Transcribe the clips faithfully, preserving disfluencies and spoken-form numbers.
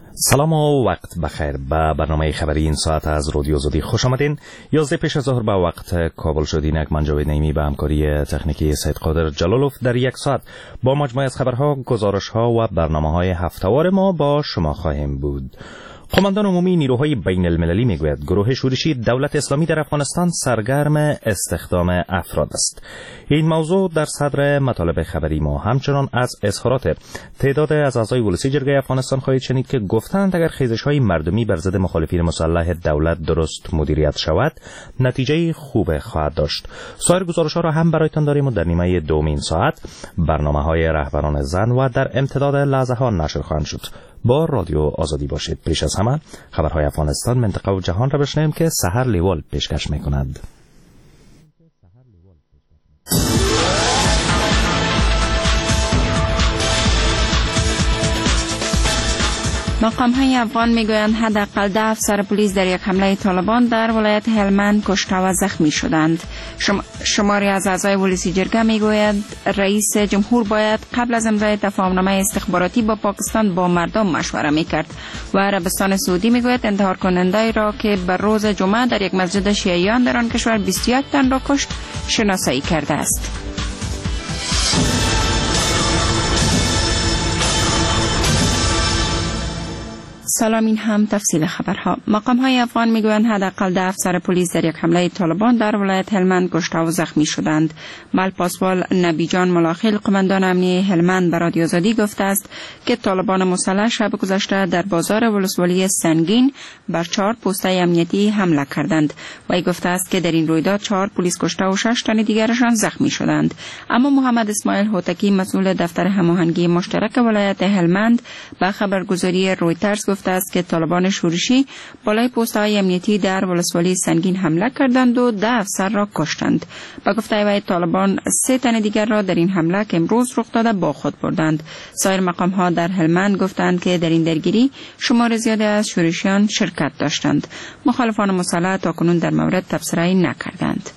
سلام و وقت بخیر. به برنامه خبری این ساعت از رادیو آزادی خوش آمدین. یازده پیش از ظهر به وقت کابل شد. اینک من جاوید نعیمی به همکاری تکنیکی سید قادر جلالوف در یک ساعت با مجموعه از خبرها، گزارش‌ها و برنامه‌های هفته‌وار ما با شما خواهیم بود. قماندان عمومی نیروهای بین المللی میگوید گروه شورشی دولت اسلامی در افغانستان سرگرم استخدام افراد است. این موضوع در صدر مطالب خبری ما. همچنان از اظهارات تعداد از اعضای ولسی جرگه افغانستان خواهید شنید که گفتند اگر خیزش‌های مردمی بر ضد مخالفین مسلح دولت درست مدیریت شود نتیجه خوب خواهد داشت. سایر گزارش‌ها را هم برایتان داریم و در نیمه دومین ساعت برنامه‌های رهبران زن و در امتداد لحظه‌ها نشر خواهند شد. با رادیو آزادی باشید. پیش از همه خبرهای افغانستان، منطقه و جهان را بشنویم که سحر لیوال پیشکش می‌کند. مقام‌های افغان میگویند حداقل ده افسر پلیس در یک حمله طالبان در ولایت هلمند کشته و زخمی شدند. شم... شماری از اعضای ولسی جرگه میگویند رئیس جمهور باید قبل از امضای تفاهمنامه استخباراتی با پاکستان با مردم مشوره میکرد. و عربستان سعودی میگوید انتحار کننده را که بر روز جمعه در یک مسجد شیعیان در آن کشور بیست و یک تن را کشت شناسایی کرده است. سلام، این هم تفصیل خبرها. مقام‌های افغان میگویند حداقل ده افسر پلیس در یک حمله طالبان در ولایت هلمند کشته و زخمی شدند. مل پاسوال نبی جان ملاخیل، قماندان امنیه هلمند، به رادیو آزادی گفته است که طالبان مسلح شب گذشته در بازار ولسوالی سنگین بر چهار پوسته امنیتی حمله کردند. وی گفته است که در این رویداد چهار پلیس کشته و شش تن دیگرشان زخمی شدند. اما محمد اسماعیل هوتکی، مسئول دفتر هماهنگی مشترک ولایت هلمند، به خبرگزاری رویترز گفته است که طالبان شورشی بالای پست‌های امنیتی در ولسوالی سنگین حمله کردند و ده افسر را کشتند. با گفته وی طالبان سه تن دیگر را در این حمله که امروز رخ داده با خود بردند. سایر مقام‌ها در هلمند گفتند که در این درگیری شمار زیادی از شورشیان شرکت داشتند. مخالفان مسلح تاکنون در مورد تبصره‌ای نکردند.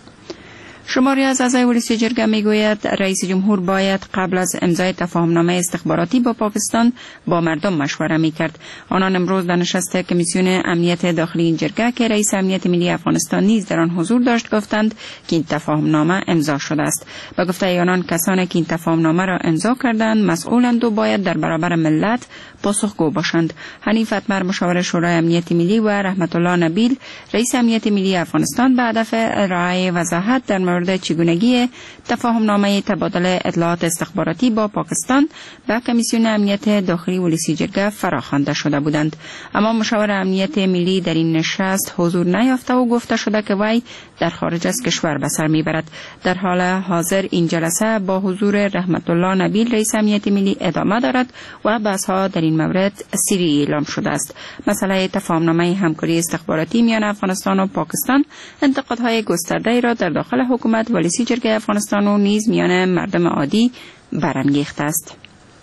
شماری از اعضای ولسی جرگه میگوید رئیس جمهور باید قبل از امضای تفاهمنامه استخباراتی با پاکستان با مردم مشوره میکرد. آنان امروز در نشست کمیسیون امنیت داخلی این جرگه که رئیس امنیت ملی افغانستان نیز در آن حضور داشت گفتند که این تفاهمنامه امضا شده است. به گفته آنان کسانی که این تفاهمنامه را امضا کردند مسئولند و باید در برابر ملت پاسخگو باشند. حنیف اتمر، مشاور شورای امنیت ملی، و رحمت الله نبیل، رئیس امنیت ملی افغانستان، به هدف ارائه وضاحت در مورد چگونگی تفاهمنامه تبادل اطلاعات استخباراتی با پاکستان به کمیسیون امنیت داخلی ولسی جرگه فراخوانده شده بودند. اما مشاور امنیت ملی در این نشست حضور نیافته و گفته شده که وی در خارج از کشور به سر میبرد. در حال حاضر این جلسه با حضور رحمت الله نبیل، رئیس امنیت ملی، ادامه دارد و بحث‌ها در این مورد سری اعلام شده است. مسئله تفاهمنامه همکاری استخباراتی میان افغانستان و پاکستان انتقادهای گسترده‌ای را در داخل حکومت ولسی جرگه افغانستان و نیز میان مردم عادی برانگیخته است.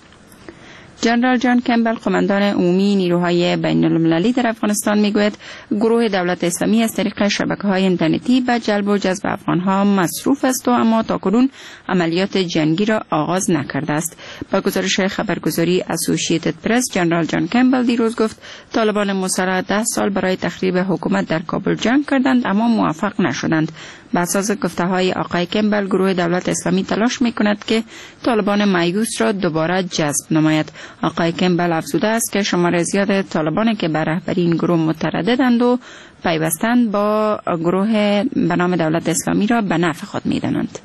جنرال جان کمبل، قماندان عمومی نیروهای بین المللی در افغانستان، میگوید گروه دولت اسلامی از طریق شبکه‌های اینترنتی به جلب و جذب افغان‌ها مصروف است و اما تاکنون عملیات جنگی را آغاز نکرده است. با گزارش خبرگزاری اسوسییتد پرس، جنرال جان کمبل دیروز گفت طالبان مسلح ده سال برای تخریب حکومت در کابل جنگ کردند اما موفق نشدند. بر اساس گفته‌های آقای کمبل، گروه دولت اسلامی تلاش می‌کند که طالبان مایوس را دوباره جذب نماید. آقای کمبل افزوده است که شمار زیاد طالبان که بر رهبری این گروه مترددند و پیوستند با گروه به نام دولت اسلامی را به نفع خود می‌دانند.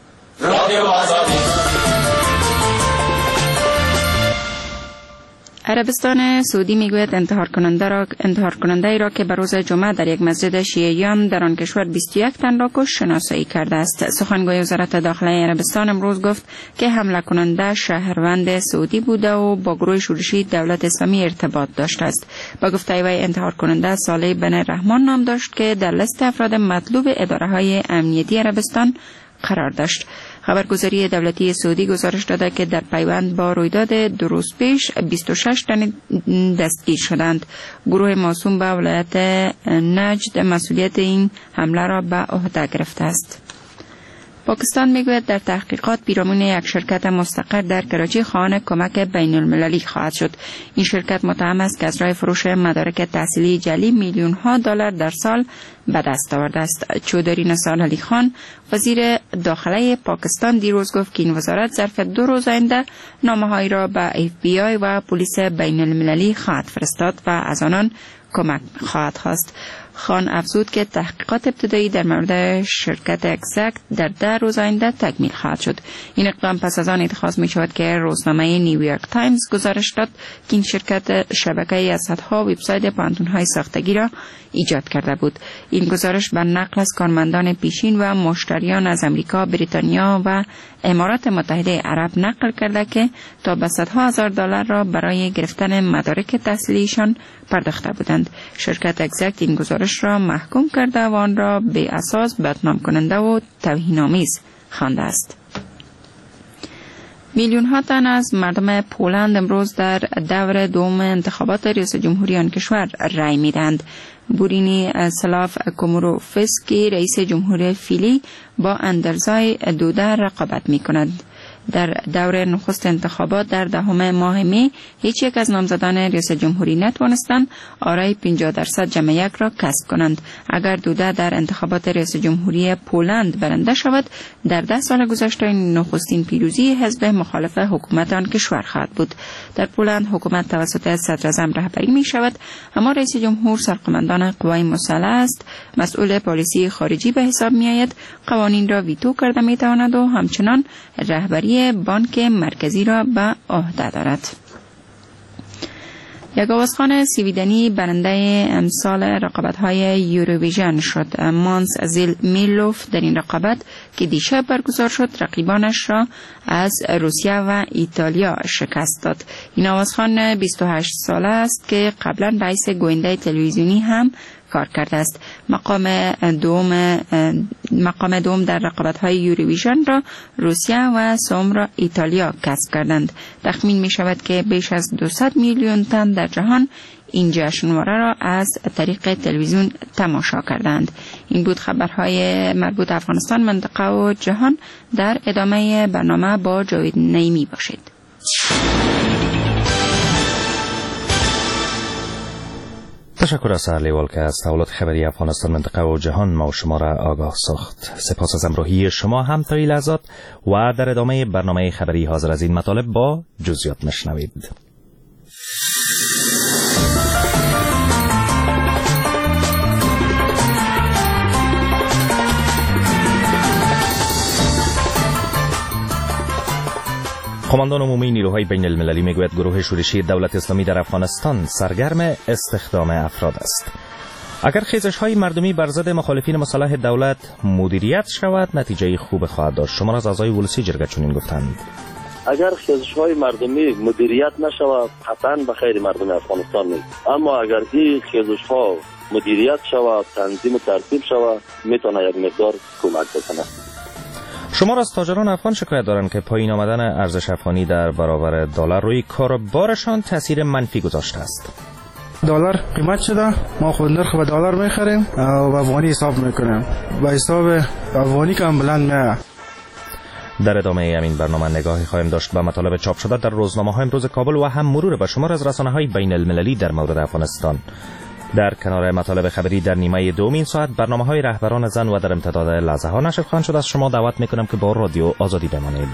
عربستان سعودی میگوید انتحار کننده را انتحار کننده ای را که به روز جمعه در یک مسجد شیعیان در آن کشور بیست و یک تن را کشت شناسایی کرده است. سخنگوی وزارت داخلی عربستان امروز گفت که حمله کننده شهروند سعودی بوده و با گروه شورشی دولت اسلامی ارتباط داشته است. با گفته وی انتحار کننده صالح بن رحمان نام داشت که در لیست افراد مطلوب اداره‌های امنیتی عربستان قرار داشت. خبرگزاری دولتی سعودی گزارش داده که در پیوند با رویداد دو روز پیش بیست و شش تن دستگیر شدند. گروه موسوم به ولایت نجد مسئولیت این حمله را به عهده گرفته است. پاکستان میگوید در تحقیقات پیرامون یک شرکت مستقر در کراچی خواهان کمک بین المللی خواهد شد. این شرکت متهم است که از راه فروش مدارک تحصیلی جعلی میلیون ها دلار در سال به دست آورده است. چودری نثار علی خان وزیر داخله پاکستان دیروز گفت که این وزارت ظرف دو روز آینده نامه‌هایی را به اف بی آی و پلیس بین المللی خواهد فرستاد و از آنان کمک خواهد خواست. خان افزود که تحقیقات ابتدایی در مورد شرکت اگزکت در ده روز آینده تکمیل خواهد شد. این اقدام پس از آن اتخاذ می شود که روزنامه نیویورک تایمز گزارش داد که این شرکت شبکه‌ای از صدها وبسایت پانتون‌های ساختگی را ایجاد کرده بود. این گزارش بر نقل از کارمندان پیشین و مشتریان از امریکا، بریتانیا و امارات متحده عرب نقل کرده که تا به صدها هزار دلار را برای گرفتن مدارک تحصیلیشان پرداخته بودند. شرکت اگزکت این گزارش را محکوم کرده و آن را به اساس بدنام کننده و توهین‌آمیز خوانده است. میلیون ها تن از مردم پولند امروز در دور دوم انتخابات ریاست جمهوری آن کشور رای می‌دهند. بورینی سلاف کوموروفسکی رئیس جمهوری فیلی با اندرزای دوده رقابت می‌کند. در دور نخست انتخابات در دهم ماه می هیچ یک از نامزدان ریاست جمهوری نتوانستند آرای پنجاه درصد جمع یک را کسب کنند. اگر دوده در انتخابات ریاست جمهوری پولند برنده شود، در ده سال گذشته نخستین پیروزی حزب مخالف حکومت آن کشور خواهد بود. در پولند حکومت توسط صدراعظم رهبری می شود، اما رئیس جمهور سرقمندان قوای مسلح است. مسئول پالیسی خارجی به حساب می آید، قوانین را ویتو کرده می تواند و همچنان رهبری بانک مرکزی را به عهده دارد. یک آوازخوان سویدنی برنده امسال رقابت‌های یوروویژن شد. مانس زیل میلوف در این رقابت که دیشب برگزار شد رقیبانش را از روسیه و ایتالیا شکست داد. این آوازخوان بیست و هشت ساله است که قبلا رئیس گوینده تلویزیونی هم کار کرده است. مقام دوم مقام دوم در رقابت‌های یوروویژن را روسیه و سوم را ایتالیا کسب کردند. تخمین می شود که بیش از دویست میلیون تن در جهان این جشنواره را از طریق تلویزیون تماشا کردند. این بود خبرهای مربوط افغانستان، منطقه و جهان. در ادامه برنامه با جاوید نعیمی باشید. تشکر از سهر لیوال که از تولد خبری افغانستان، منطقه و جهان ما و شما را آگاه ساخت. سپاس از همراهی شما هم تا این لحظات و در ادامه برنامه خبری حاضر از این مطالب با جزئیات میشنوید. قماندان عمومی نیروهای بین المللی میگوید گروه شورشی دولت اسلامی در افغانستان سرگرم استخدام افراد است. اگر خیزش های مردمی بر ضد مخالفین مسلح دولت مدیریت شود، نتیجه خوب خواهد داشت. شما از اعضای ولسی جرگه چنین گفتند. اگر خیزش های مردمی مدیریت نشود، قطعا به خیر مردم افغانستان نیست. اما اگر این خیزش ها مدیریت شود، تنظیم و ترتیب شود، میتونه یک مقدار کمک بکنه. شما از تاجران افغان شکایت دارند که پایین آمدن ارزش افغانی در برابر دلار روی کاروبارشان تاثیر منفی گذاشته است. دلار قیمت شده، ما خود نرخ به دلار میخریم و به افغانی حساب میکنیم، به حساب افغانی که هم بلند میاد. در ادامه همین برنامه نگاهی خواهیم داشت به مطالب چاپ شده در روزنامه‌های امروز کابل و هم مرور به شمار از رسانه‌های بین المللی در مورد افغانستان. در کنار مطالب خبری در نیمه دوم این ساعت برنامه‌های رهبران زن و در امتداد لحظه ها نشر خواهند شد. از شما دعوت میکنم که با رادیو آزادی بمانید.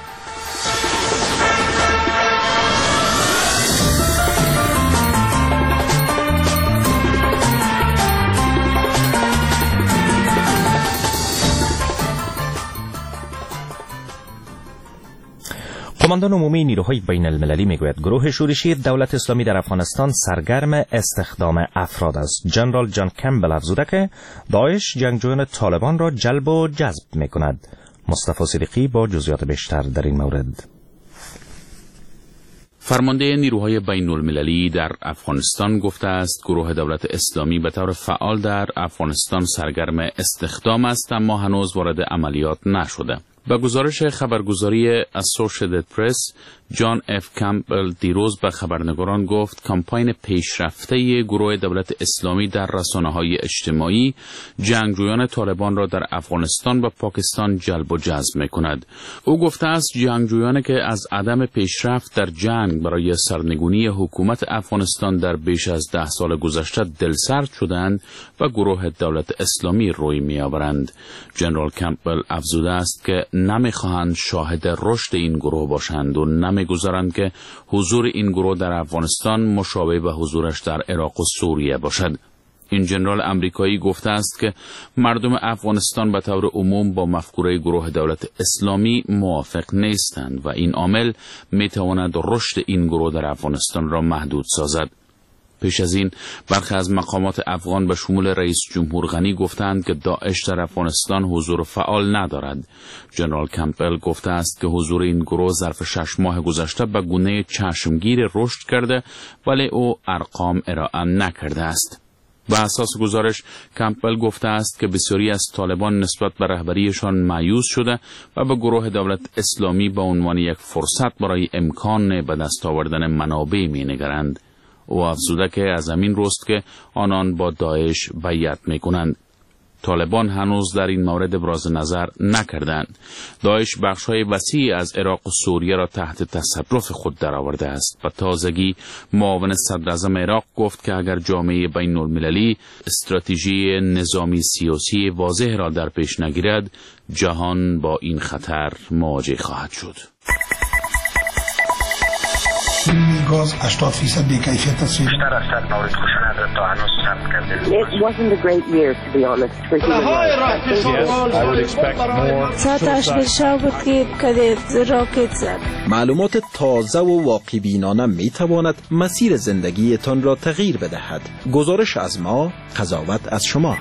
قماندان عمومی نیروهای بین المللی میگوید گروه شورشی دولت اسلامی در افغانستان سرگرم استخدام افراد است. جنرال جان کمبل افزوده که داعش جنگجویان طالبان را جلب و جذب میکند. مصطفی صدیقی با جزئیات بیشتر در این مورد. فرمانده نیروهای بین المللی در افغانستان گفته است گروه دولت اسلامی به طور فعال در افغانستان سرگرم استخدام است، اما هنوز وارد عملیات نشده. با گزارش خبرگزاری اسوسییتد پرس، جان اف کمپبل دیروز به خبرنگاران گفت کمپاین پیشرفته گروه دولت اسلامی در رسانه‌های اجتماعی جنگجویان طالبان را در افغانستان و پاکستان جلب و جذب می‌کند. او گفته است جنگجویانی که از عدم پیشرفت در جنگ برای سرنگونی حکومت افغانستان در بیش از ده سال گذشته دلسرد شدند و گروه دولت اسلامی روی می‌آورند. جنرال کمپبل افزوده است که نمی‌خواهند شاهد رشد این گروه باشند و نمی‌گذارند که حضور این گروه در افغانستان مشابه به حضورش در عراق و سوریه باشد. این جنرال امریکایی گفته است که مردم افغانستان به طور عموم با مفکوره گروه دولت اسلامی موافق نیستند و این عامل می‌تواند رشد این گروه در افغانستان را محدود سازد. پیش از این برخی از مقامات افغان به شمول رئیس جمهور غنی گفتند که داعش در افغانستان حضور فعال ندارد. جنرال کمپبل گفته است که حضور این گروه ظرف شش ماه گذشته به گونه چشمگیر رشد کرده ولی او ارقام ارائه نکرده است. به اساس گزارش کمپبل گفته است که بسیاری از طالبان نسبت به رهبریشان مایوس شده و به گروه دولت اسلامی به عنوان یک فرصت برای امکان به دست آوردن منابع می‌نگرند. او افزوده که از همین روست که آنان با داعش بیعت می‌کنند. طالبان هنوز در این مورد ابراز نظر نکردند. داعش بخش‌های وسیعی از عراق و سوریه را تحت تصرف خود درآورده است و تازگی معاون صدراعظم عراق گفت که اگر جامعه بین‌المللی استراتژی نظامی سیاسی واضح را در پیش نگیرد، جهان با این خطر مواجه خواهد شد. گاز هشتاد درصد بی‌کیفیت است. بیشتر از صد مورد خشونت تا هنوز ثبت کرده. It wasn't a great year to be honest for human rights. Yes, I would expect more. ساعتش بشه بود که کدید راکت زد. معلومات تازه و واقع بینانه می تواند مسیر زندگیتان را تغییر بدهد. گزارش از ما، قضاوت از شما.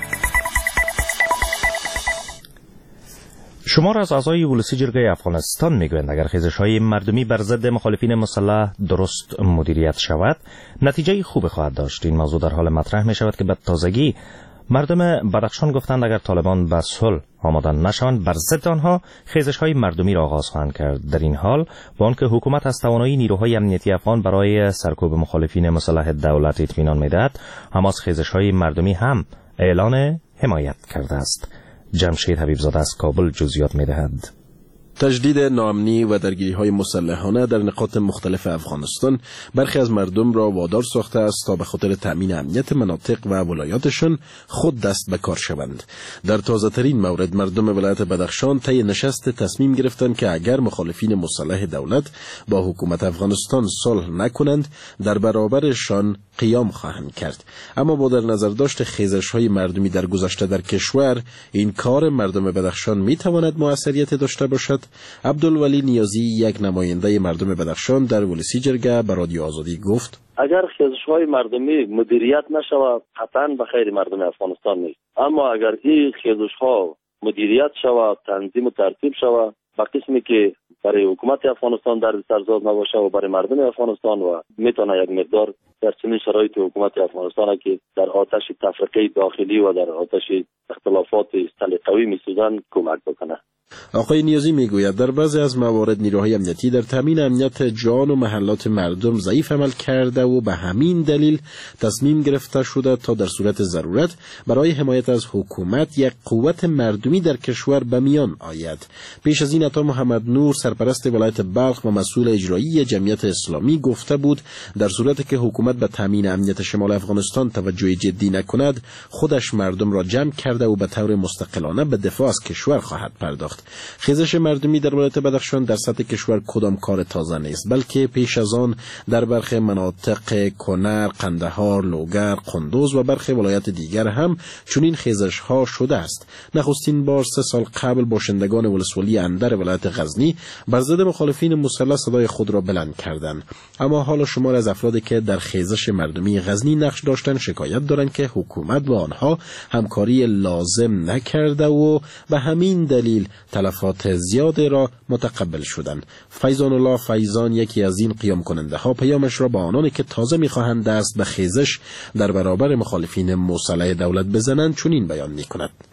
شمار از اعضای ولسی جرگه افغانستان میگویند اگر خیزش‌های مردمی بر ضد مخالفین مسلح درست مدیریت شود نتیجه خوب خواهد داشت. این موضوع در حال مطرح می شود که به تازگی مردم بدخشان گفتند اگر طالبان به صلح آماده نشوند بر ضد آنها خیزش‌های مردمی را آغاز خواهند کرد. در این حال با آنکه حکومت از توانایی نیروهای امنیتی افغان برای سرکوب مخالفین مسلح دولت اطمینان می‌دهد، اما از خیزش‌های مردمی هم اعلان حمایت کرده است. جمشید حبیبزاده از کابل جزئیات می‌دهد. تجدید ناامنی و درگیری‌های مسلحانه در نقاط مختلف افغانستان برخی از مردم را وادار ساخته است تا به خاطر تأمین امنیت مناطق و ولایاتشان خود دست به کار شوند. در تازه‌ترین مورد مردم ولایت بدخشان طی نشست تصمیم گرفتند که اگر مخالفین مسلح دولت با حکومت افغانستان صلح نکنند در برابرشان قیام خواهند کرد. اما با در نظر داشت خیزش‌های مردمی در گذشته در کشور این کار مردم بدخشان می‌تواند موثریت داشته باشد. عبدالولی نیازی یک نماینده مردم بدخشان در ولسی جرگه به رادیو آزادی گفت اگر خیزش‌های مردمی مدیریت نشود قطعاً به خیر مردم افغانستان نیست، اما اگر این خیزش‌ها مدیریت شود، تنظیم و ترتیب شود به قسمی که برای حکومت افغانستان در سرزاد نباشه و برای مردم افغانستان و میتونه یک مقدار در چنین شرایط حکومت افغانستان که در آتش تفرقه داخلی و در آتش اختلافات سلیقه‌ای میسوزن کمک بکنه. آقای نیازی میگوید در بعضی از موارد نیروهای امنیتی در تامین امنیت جان و محلات مردم ضعیف عمل کرده و به همین دلیل تصمیم گرفته شده تا در صورت ضرورت برای حمایت از حکومت یک قوت مردمی در کشور به میان آید. پیش از این عطا محمد نور سرپرست ولایت بلخ و مسئول اجرایی جمعیت اسلامی گفته بود در صورتی که حکومت به تامین امنیت شمال افغانستان توجه جدی نکند خودش مردم را جمع کرده و به طور مستقلانه به دفاع از کشور خواهد پرداخت. خیزش مردمی در ولایت بدخشان در سطح کشور کدام کار تازه نیست، بلکه پیش از آن در برخی مناطق کنر، قندهار، لوگر، قندوز و برخی ولایت دیگر هم چنین خیزش ها شده است. نخستین بار سه سال قبل باشندگان ولسوالی اندر ولایت غزنی بر ضد مخالفین مسلح صدای خود را بلند کردند، اما حالا شمار از افرادی که در خیزش مردمی غزنی نقش داشتند شکایت دارند که حکومت با آنها همکاری لازم نکرده و به همین دلیل تلفات زیاده را متقبل شدند. فیضان الله فیضان یکی از این قیام کننده ها پیامش را با آنانی که تازه می‌خواهند دست به خیزش در برابر مخالفین مسلح دولت بزنند چنین بیان می‌کند. توی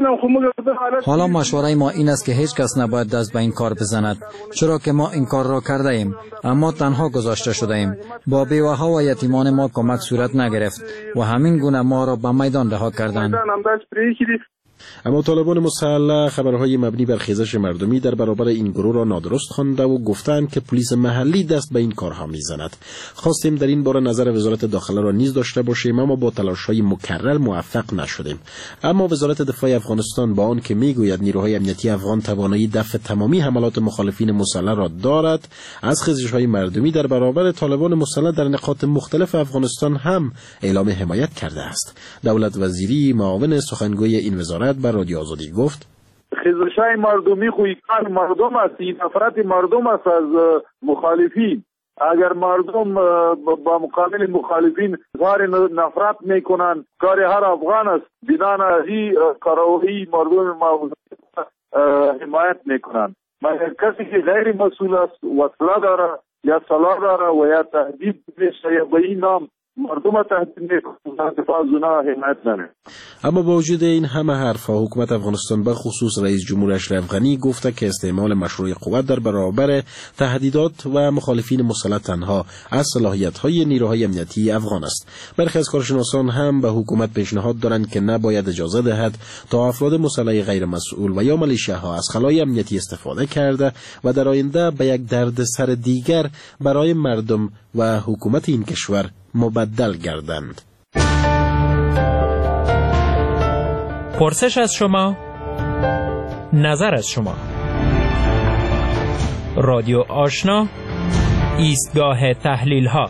حالا مشوره ما این است که هیچ کس نباید دست به این کار بزند، چرا که ما این کار را کرده ایم، اما تنها گذاشته شده ایم. با بیوه‌ها و یتیمان ما کمک صورت نگرفت و همین گونه ما را به میدان رها کردند. اما طالبان مسلح خبرهای مبنی بر خیزش مردمی در برابر این گروه را نادرست خوانده و گفتند که پلیس محلی دست به این کارها میزند. خواستیم در این باره نظر وزارت داخله را نیز داشته باشیم، اما با تلاش‌های مکرر موفق نشدیم. اما وزارت دفاع افغانستان با آن که میگوید نیروهای امنیتی افغان توانایی دفع تمامی حملات مخالفین مسلح را دارد، از خیزش‌های مردمی در برابر طالبان مسلح در نقاط مختلف افغانستان هم اعلام حمایت کرده است. دولت وزیری معاون سخنگوی این وزارت بر رادیو آزادی گفت: خیزش‌های مردمی خوی کار مردم است، این نفرت مردم است از مخالفین. اگر مردم با مقابل مخالفین ظاهر نفرت میکنند، کار هر افغان است. بنابراین کارایی مردم ما حمایت میکنند. مگر کسی که غیر مسئول است، وسله داره یا سلاح داره و یا تهدید میشه یا به این نام مردم تهدید میکنند، دفاع از اونها حمایت نمیکنه. اما با وجود این همه حرفها، حکومت افغانستان به خصوص رئیس جمهور اشرف غنی گفته که استعمال مشروع قوت در برابر تهدیدات و مخالفین مسلح تنها از صلاحیت‌های نیروهای امنیتی افغان است. برخی از کارشناسان هم به حکومت پیشنهاد دارند که نباید اجازه دهد تا افراد مسلح غیر مسئول و یا ملیشیاها از خلای امنیتی استفاده کرده و در آینده به یک دردسر دیگر برای مردم و حکومت این کشور مبدل گردند. پرسش از شما، نظر از شما. رادیو آشنا، ایستگاه تحلیل ها.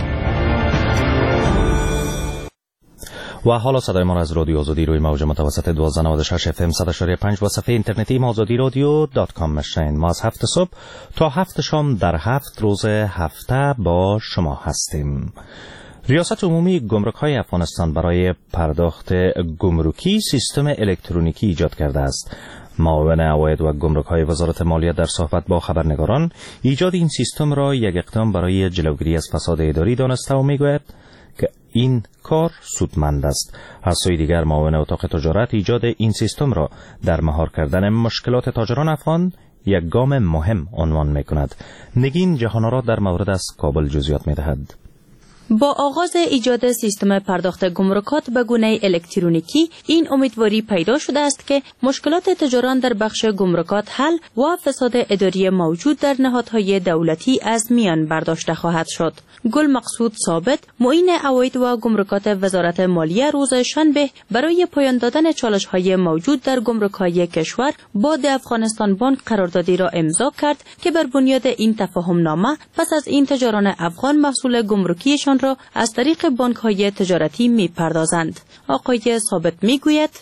و حالا صدای ما از رادیو آزادی روی موج متوسط دوازده و نود و شش اف ام صد و پنج و صفحه اینترنتی ما آزادی رادیو دات کام مشین. ما از هفت صبح تا هفت شام در هفت روز هفته با شما هستیم. ریاست عمومی گمرک‌های افغانستان برای پرداخت گمرکی سیستم الکترونیکی ایجاد کرده است. معاون عواید و گمرک‌های وزارت مالیه در صحبت با خبرنگاران ایجاد این سیستم را یک اقدام برای جلوگیری از فساد اداری دانسته و میگوید که این کار سودمند است. از سوی دیگر معاون اتاق تجارت ایجاد این سیستم را در مهار کردن مشکلات تاجران افغان یک گام مهم عنوان می‌کند. نگین جهان‌آرا در مورد از کابل جزئیات می‌دهد. با آغاز ایجاد سیستم پرداخت گمرکات به گونه الکترونیکی، این امیدواری پیدا شده است که مشکلات تجاران در بخش گمرکات حل و فساد اداری موجود در نهادهای دولتی از میان برداشته خواهد شد. گل مقصود ثابت، معین عواید و گمرکات وزارت مالیه روز شنبه برای پایان دادن چالش‌های موجود در گمرک‌های کشور با د افغانستان بانک قراردادی را امضا کرد که بر بنیاد این تفاهم نامه پس از این تجاران افغان محصول گمرکیشان را از طریق بانک‌های تجارتی می‌پردازند. آقای ثابت می‌گوید: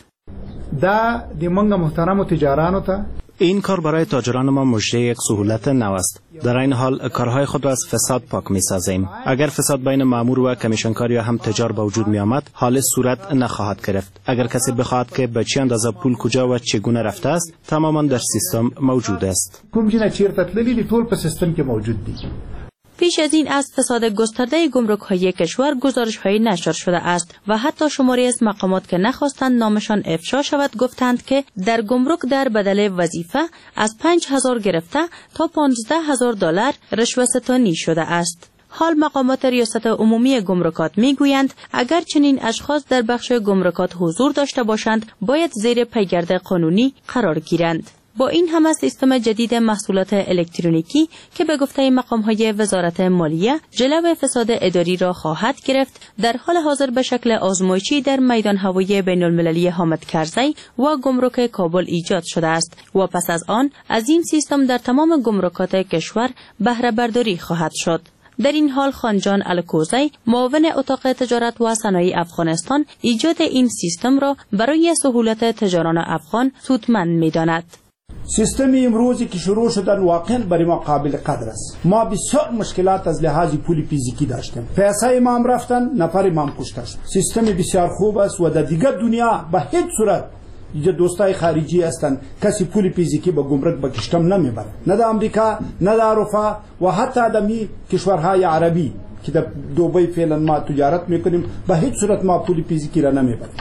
دا د منګه محترم تجارانو ته این کار برای تاجران ما مژده یک سهولت نو است. در این حال کارهای خود را از فساد پاک می سازیم. اگر فساد بین مامور و کمیشنکار یا هم تجار به وجود می آمد، حال صورت نخواهد گرفت. اگر کسی بخواهد که به چه اندازه پول کجا و چگونه رفته است، تماما در سیستم موجود است. کوم چې چیرته تللی دی ټول په سیستم کې موجود دی. پیش از این از فساد گسترده گمرک‌های کشور گزارش‌های نشر شده است و حتی شماری از مقامات که نخواستند نامشان افشا شود گفتند که در گمرک در بدل وظیفه از پنج هزار گرفته تا پانزده هزار دلار رشوه‌ستانی شده است. حال مقامات ریاست عمومی گمرکات میگویند اگر چنین اشخاص در بخش گمرکات حضور داشته باشند باید زیر پیگرد قانونی قرار گیرند. با این همه سیستم جدید محصولات الکترونیکی که به گفته مقام‌های وزارت مالیه جلو فساد اداری را خواهد گرفت، در حال حاضر به شکل آزمایشی در میدان هوایی بین‌المللی حامد کرزی و گمرک کابل ایجاد شده است و پس از آن از این سیستم در تمام گمرکات کشور بهره برداری خواهد شد. در این حال خانجان الکوزی، معاون اتاق تجارت و صنایع افغانستان، ایجاد این سیستم را برای سهولت تجاران افغان سودمند می‌داند. سیستم امروزی که شروع شدن واقعا برای ما قابل قدر است. ما بسیار مشکلات از لحاظ پولی فیزیکی داشتیم. پیسه امام رفتن، نفر امام کشته شد. سیستم بسیار خوب است و در دیگر دنیا به هیچ صورت اینجا دوستای خارجی هستند کسی پول فیزیکی به گمرک به کشتم نمیبره، نه در امریکا نه در اروپا و حتی در می کشورهای عربی که در دبی فعلا ما تجارت میکنیم به هیچ صورت ما پول فیزیکی را نمیبره.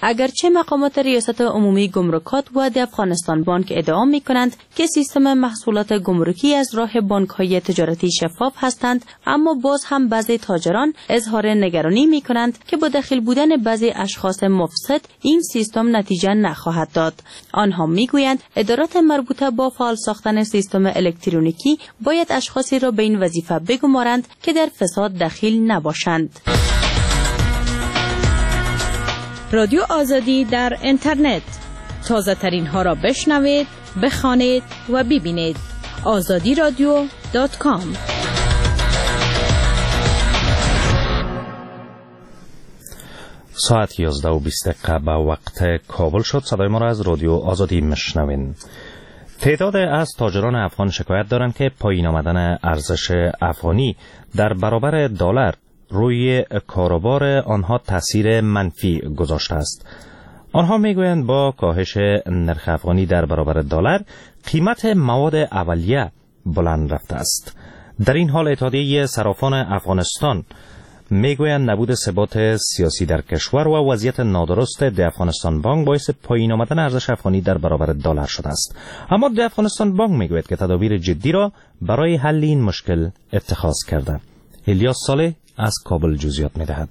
اگرچه مقامات ریاست عمومی گمرکات و د افغانستان بانک ادعا می کنند که سیستم محصولات گمرکی از راه بانک‌های تجارتی شفاف هستند، اما باز هم بعضی تاجران اظهار نگرانی می کنند که با دخیل بودن بعضی اشخاص مفسد این سیستم نتیجه نخواهد داد. آنها می گویند ادارات مربوطه با فعال ساختن سیستم الکترونیکی باید اشخاصی را به این وظیفه بگمارند که در فساد دخیل نباشند. رادیو آزادی در اینترنت، تازه ترین ها را بشنوید، بخوانید و ببینید. آزادی رادیو دات کام. ساعت یازده و بیست دقیقه به وقت کابل شد. صدای ما را از رادیو آزادی میشنوین. تعداد از تاجران افغان شکایت دارند که پایین آمدن ارزش افغانی در برابر دلار روی کاروبار آنها تاثیر منفی گذاشته است. آنها میگویند با کاهش نرخ افغانی در برابر دلار قیمت مواد اولیه بلند رفته است. در این حال اتحادیه صرافان افغانستان میگویند نبود ثبات سیاسی در کشور و وضعیت نادرست د افغانستان بانک باعث پایین آمدن ارزش افغانی در برابر دلار شده است. اما د افغانستان بانک میگوید که تدابیر جدی را برای حل این مشکل اتخاذ کرده. الیاس صالح از کابل جزئیات میدهد.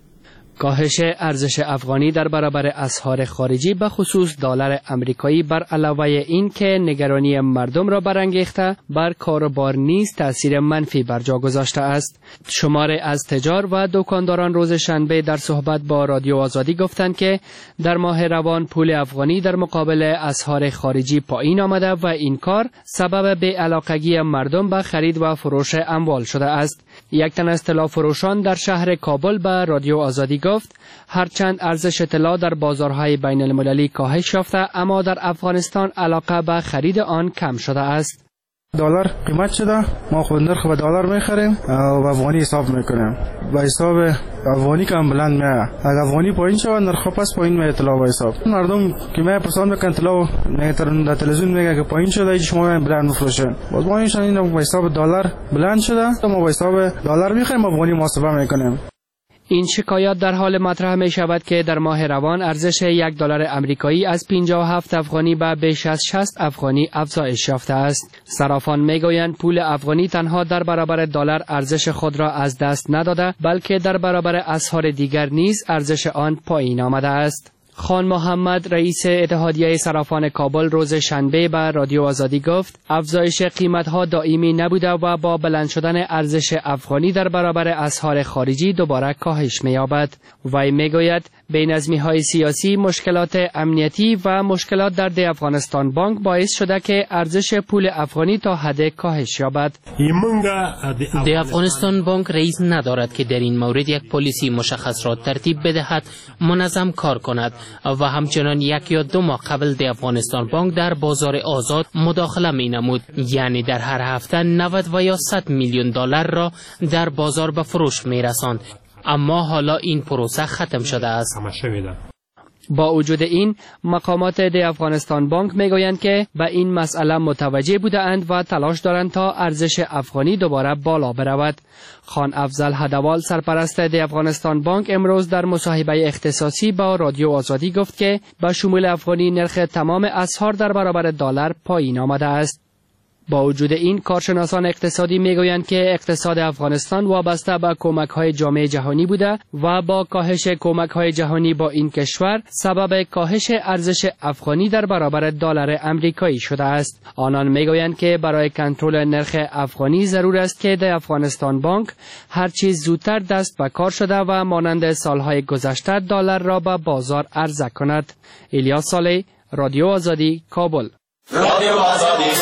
کاهش ارزش افغانی در برابر اسعار خارجی به خصوص دلار آمریکایی بر علاوه این که نگرانی مردم را برانگیخته، بر کاروبار نیز تاثیر منفی بر جا گذاشته است. شماری از تجار و دکانداران روز شنبه در صحبت با رادیو آزادی گفتند که در ماه روان پول افغانی در مقابل اسعار خارجی پایین آمده و این کار سبب بی‌علاقگی مردم به خرید و فروش اموال شده است. یک تن از طلا فروشان در شهر کابل به رادیو آزادی گفت هرچند ارزش طلا در بازارهای بین المللی کاهش یافته، اما در افغانستان علاقه به خرید آن کم شده است. دلار قیمت شده، ما خود نرخ به دلار میخریم و افغانی حساب میکنیم. با حساب افغانی کم بلند میاد. اگر افغانی پایین شود نرخ پس پایین میاد طلا با حساب. مردم که می پسند میکنن طلا در تلویزیون میگه که پایین شده هیچ شما بلند میفروشن. باز ما این با حساب دلار بلند شده، ما با حساب دلار میخریم افغانی محاسبه میکنیم. این شکایات در حال مطرح می شود که در ماه روان ارزش یک دلار آمریکایی از پنجاه و هفت افغانی به بیش از شصت افغانی افزایش یافته است. صرافان می گویند پول افغانی تنها در برابر دلار ارزش خود را از دست نداده، بلکه در برابر اسعار دیگر نیز ارزش آن پایین آمده است. خان محمد رئیس اتحادیه صرافان کابل روز شنبه به رادیو آزادی گفت افزایش قیمت‌ها دائمی نبوده و با بلند شدن ارزش افغانی در برابر اسعار خارجی دوباره کاهش می‌یابد. وی می‌گوید بی‌نظمی‌های سیاسی، مشکلات امنیتی و مشکلات در د افغانستان بانک باعث شده که ارزش پول افغانی تا حد کاهش یابد. د افغانستان بانک رئیس ندارد که در این مورد یک پالیسی مشخص را ترتیب بدهد، منظم کار کند و همچنان یک یا دو ماه قبل د افغانستان بانک در بازار آزاد مداخله می نمود، یعنی در هر هفته نود و یا صد میلیون دلار را در بازار به فروش می رساند. اما حالا این پروسه ختم شده است. با وجود این مقامات د افغانستان بانک میگویند که به این مسئله متوجه بودند و تلاش دارند تا ارزش افغانی دوباره بالا برود. خان افضل هدوال سرپرست د افغانستان بانک امروز در مصاحبه اختصاصی با رادیو آزادی گفت که به شمول افغانی نرخ تمام اسعار در برابر دلار پایین آمده است. با وجود این کارشناسان اقتصادی میگویند که اقتصاد افغانستان وابسته به کمک‌های جامعه جهانی بوده و با کاهش کمک‌های جهانی با این کشور سبب کاهش ارزش افغانی در برابر دلار آمریکایی شده است. آنان میگویند که برای کنترل نرخ افغانی ضرور است که در افغانستان بانک هر چیز زودتر دست به کار شده و مانند سالهای گذشته دلار را به بازار عرضه کند. الیاس صالح، رادیو آزادی، کابل. رادیو آزادی.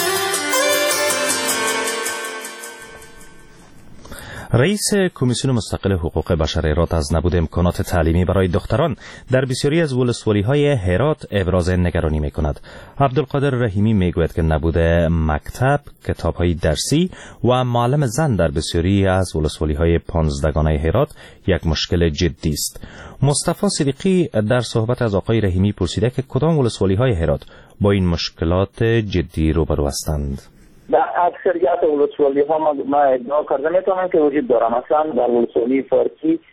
رئیس کمیسیون مستقل حقوق بشر هرات از نبود امکانات تعلیمی برای دختران در بسیاری از ولسوالی‌های هرات ابراز نگرانی می‌کند. عبدالقادر رحیمی میگوید که نبود مکتب، کتاب‌های درسی و معلم زن در بسیاری از ولسوالی‌های پانزدگانه هرات یک مشکل جدی است. مصطفی صدیقی در صحبت از آقای رحیمی پرسیده که کدام ولسوالی‌های هرات با این مشکلات جدی روبرو هستند. در اکثریت ولسوالی ها ما ادعا کرده میتونم که وجود داره. مثلا در ولسوالی فارسی شاید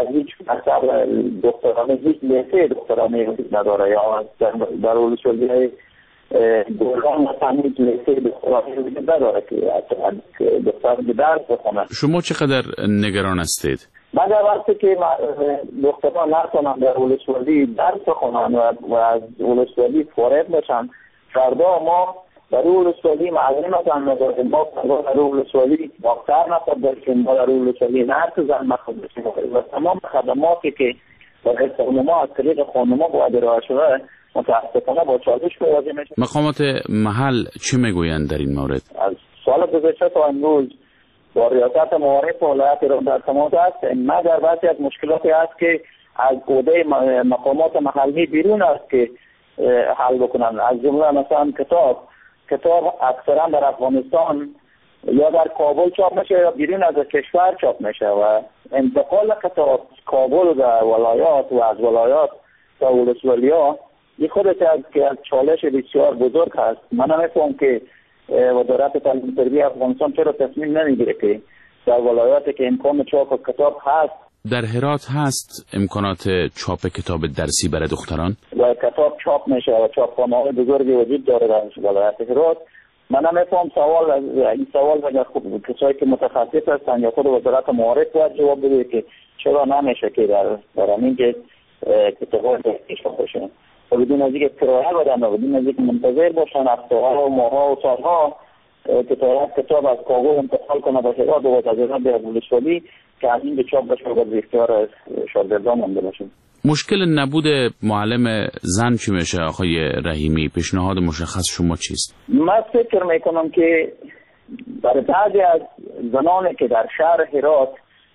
هیچ مکتب دکترانه، هیچ لیسه دکترانه وجود نداره، یا در ولسوالی گلگان مثلا هیچ لیسه دکترانه وجود نداره که دکتر به درس بخونه. شما چقدر نگران هستید؟ من در وقتی که دکتران نتونن در ولسوالی درس بخونن و از ولسوالی فارغ بشن، فردا ما در ولسوالی معلم هستن نداریم، ما در ولسوالی دکتر نخواد داشتیم، ما در ولسوالی نرس زن نخواد داشتیم و تمام خدماتی که در خانما از طریق خانما باید ارائه شده متاسفانه با چالش مواجه میشه. مقامات محل چه میگویند در این مورد؟ از سال گذشته تا امروز با ریاست معارف ولایت را در تماس است، مگر بعضی از مشکلاتی است که از عهده مقامات محلی بیرون است که حل بکنن. از جمله مثلا کتاب کتاب اکثرا در افغانستان یا در کابل چاپ میشه یا بیرون از کشور چاپ میشه و انتقال کتاب کابل و ولایات و از ولایات تا ولسوالیا این خودش که از چالش بسیار بزرگ هست. من نمیفهم که وزارت تعلیم و تربیت افغانستان چرا تصمیم نمیگیره که در ولایاتی که امکان چاپ کتاب هست. در هرات هست امکانات چاپ کتاب درسی برای دختران؟ و کتاب چاپ میشه و چاپخانه‌های بزرگی وجود داره در ولایت هرات. من نمیفهم سوال این سوال اگر خوب کسایی که متخصص هستن یا خود وزارت معارف باید جواب بده که چرا نمیشه که در در همین که کتاب‌ها چاپ بشه و بدون از اینکه کرایه بدن و بدون از اینکه منتظر باشن هفته‌ها و ماه‌ها و سال‌ها کتاب کتاب از کابل انتقال کنه به هرات و از هرات به ولسوالی که از این به چاپ بشه و به اختیار شاگردان مونده باشه. مشکل نبود معلم زن چی میشه آقای رحیمی؟ پیشنهاد مشخص شما چیست؟ من فکر میکنم که برای بعضی از زنانی که در شهر هرات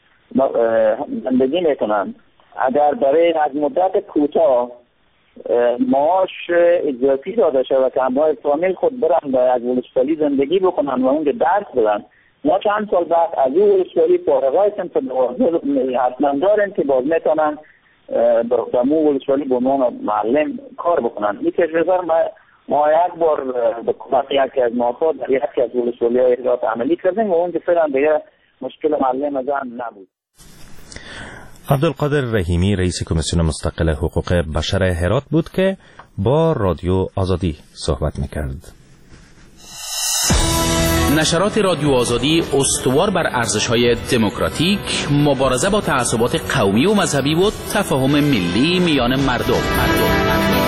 زندگی میکنن اگر برای از مدت کوتاه معاش اضافی داده شود و که همراه فامیل خود برن و از ولسوالی زندگی بکنن و اونجا درس بدن، ما چند سال بعد از این ولسوالی فارغای سنف دوازده حتما دارن که باز میتونن در مو ولسوالی به عنوان معلم کار بکنن. این تجربه ما ما یک بار به کمک یکی از ناخود در یکی از ولسوالی های هرات عملی کردیم و اونجا فعلا دیگه مشکل معلم زن نبود. عبدالقادر رحیمی رئیس کمیسیون مستقل حقوق بشر هرات بود که با رادیو آزادی صحبت میکرد. نشرات رادیو آزادی استوار بر ارزش‌های دموکراتیک، مبارزه با تعصبات قومی و مذهبی و تفاهم ملی میان مردم. مردم.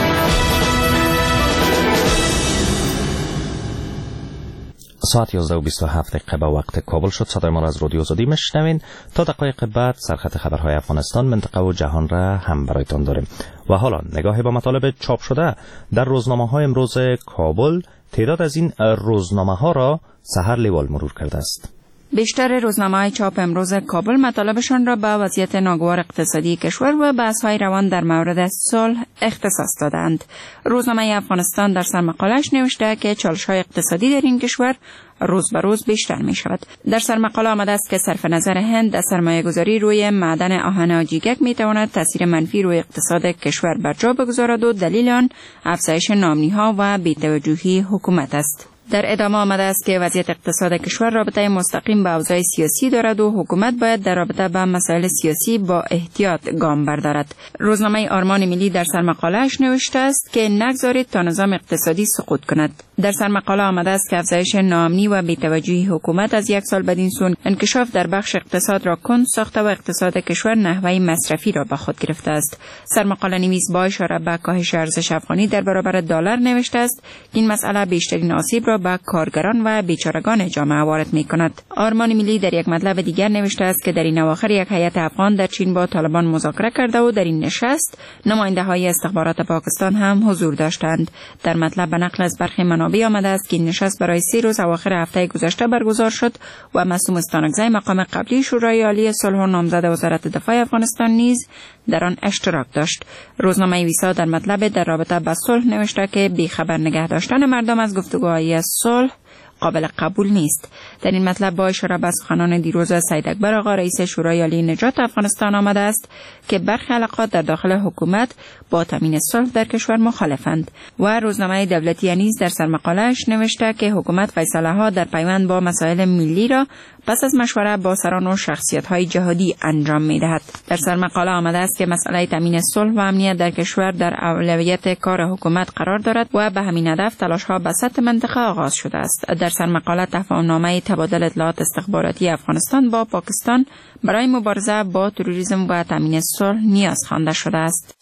ساعت یازده و بیست و هفت دقیقه به وقت کابل شد. صدای ما را از رادیو آزادی میشنوین. تا دقایق بعد سرخط خبرهای افغانستان، منطقه و جهان را هم برایتان داریم. و حالا نگاهی با مطالب چاپ شده در روزنامه‌های امروز کابل. تعداد از این روزنامه‌ها را سحر لیوال مرور کرده است. بیشتر روزنامه‌های چاپ امروز کابل مطالبشان را به وضعیت ناگوار اقتصادی کشور و بحث‌های روان در مورد صلح اختصاص دادند. روزنامه افغانستان در سرمقاله‌اش نوشته که چالش‌های اقتصادی در این کشور روز به روز بیشتر می شود. در سرمقاله آمده است که صرف نظر هند در سرمایه‌گذاری روی معدن آهن آجیگک می تواند تاثیر منفی روی اقتصاد کشور بر جا بگذارد و دلیل آن افزایش ناامنی‌ها و بی‌توجهی حکومت است. در ادامه آمده است که وضعیت اقتصاد کشور رابطه مستقیم به اوضاع سیاسی دارد و حکومت باید در رابطه با مسائل سیاسی با احتیاط گام بردارد. روزنامه آرمان ملی در سرمقاله‌اش نوشته است که نگذارید تا نظام اقتصادی سقوط کند. در سرمقاله آمده است که افزایش ناامنی و بی‌توجهی حکومت از یک سال بدین سو انکشاف در بخش اقتصاد را کند ساخته و اقتصاد کشور نحوه مصرفی را به خود گرفته است. سرمقاله نویس با اشاره به کاهش ارزش افغانی در برابر دلار نوشته است که این مسئله بیشترین آسیب را به کارگران و بیچارگان جامعه وارد می‌کند. آرمان ملی در یک مطلب دیگر نوشته است که در این اواخر یک هیئت افغان در چین با طالبان مذاکره کرده و در این نشست نماینده‌های استخبارات پاکستان هم حضور داشتند. در مطلب به نقل از برخی منابع آمده است که این نشست برای سه روز اواخر هفته گذشته برگزار شد و معصوم استانکزی مقام قبلی شورای عالی صلح و نامزد وزارت دفاع افغانستان نیز در آن اشتراک داشت. روزنامه ویسا در مطلب در رابطه با صلح نوشته که بی‌خبر نگه داشتن مردم از گفتگوهای صلح قابل قبول نیست. در این مطلب با اشاره به سخنان دیروز سید اکبر آقا رئیس شورای عالی نجات افغانستان آمده است که برخی حلقات در داخل حکومت با تامین صلح در کشور مخالفند و روزنامه دولتی نیز در سرمقاله‌اش نوشته که حکومت فیصله‌ها در پیوند با مسائل ملی را پس از مشوره با سران و شخصیت‌های جهادی انجام می‌دهد. در سر مقاله آمده است که مسئله تامین صلح و امنیت در کشور در اولویت کار حکومت قرار دارد و به همین هدف تلاش‌ها به سطح منطقه آغاز شده است. در سر مقاله تفاهم‌نامه تبادل اطلاعات استخباراتی افغانستان با پاکستان برای مبارزه با تروریسم و تامین صلح نیاز خوانده شده است.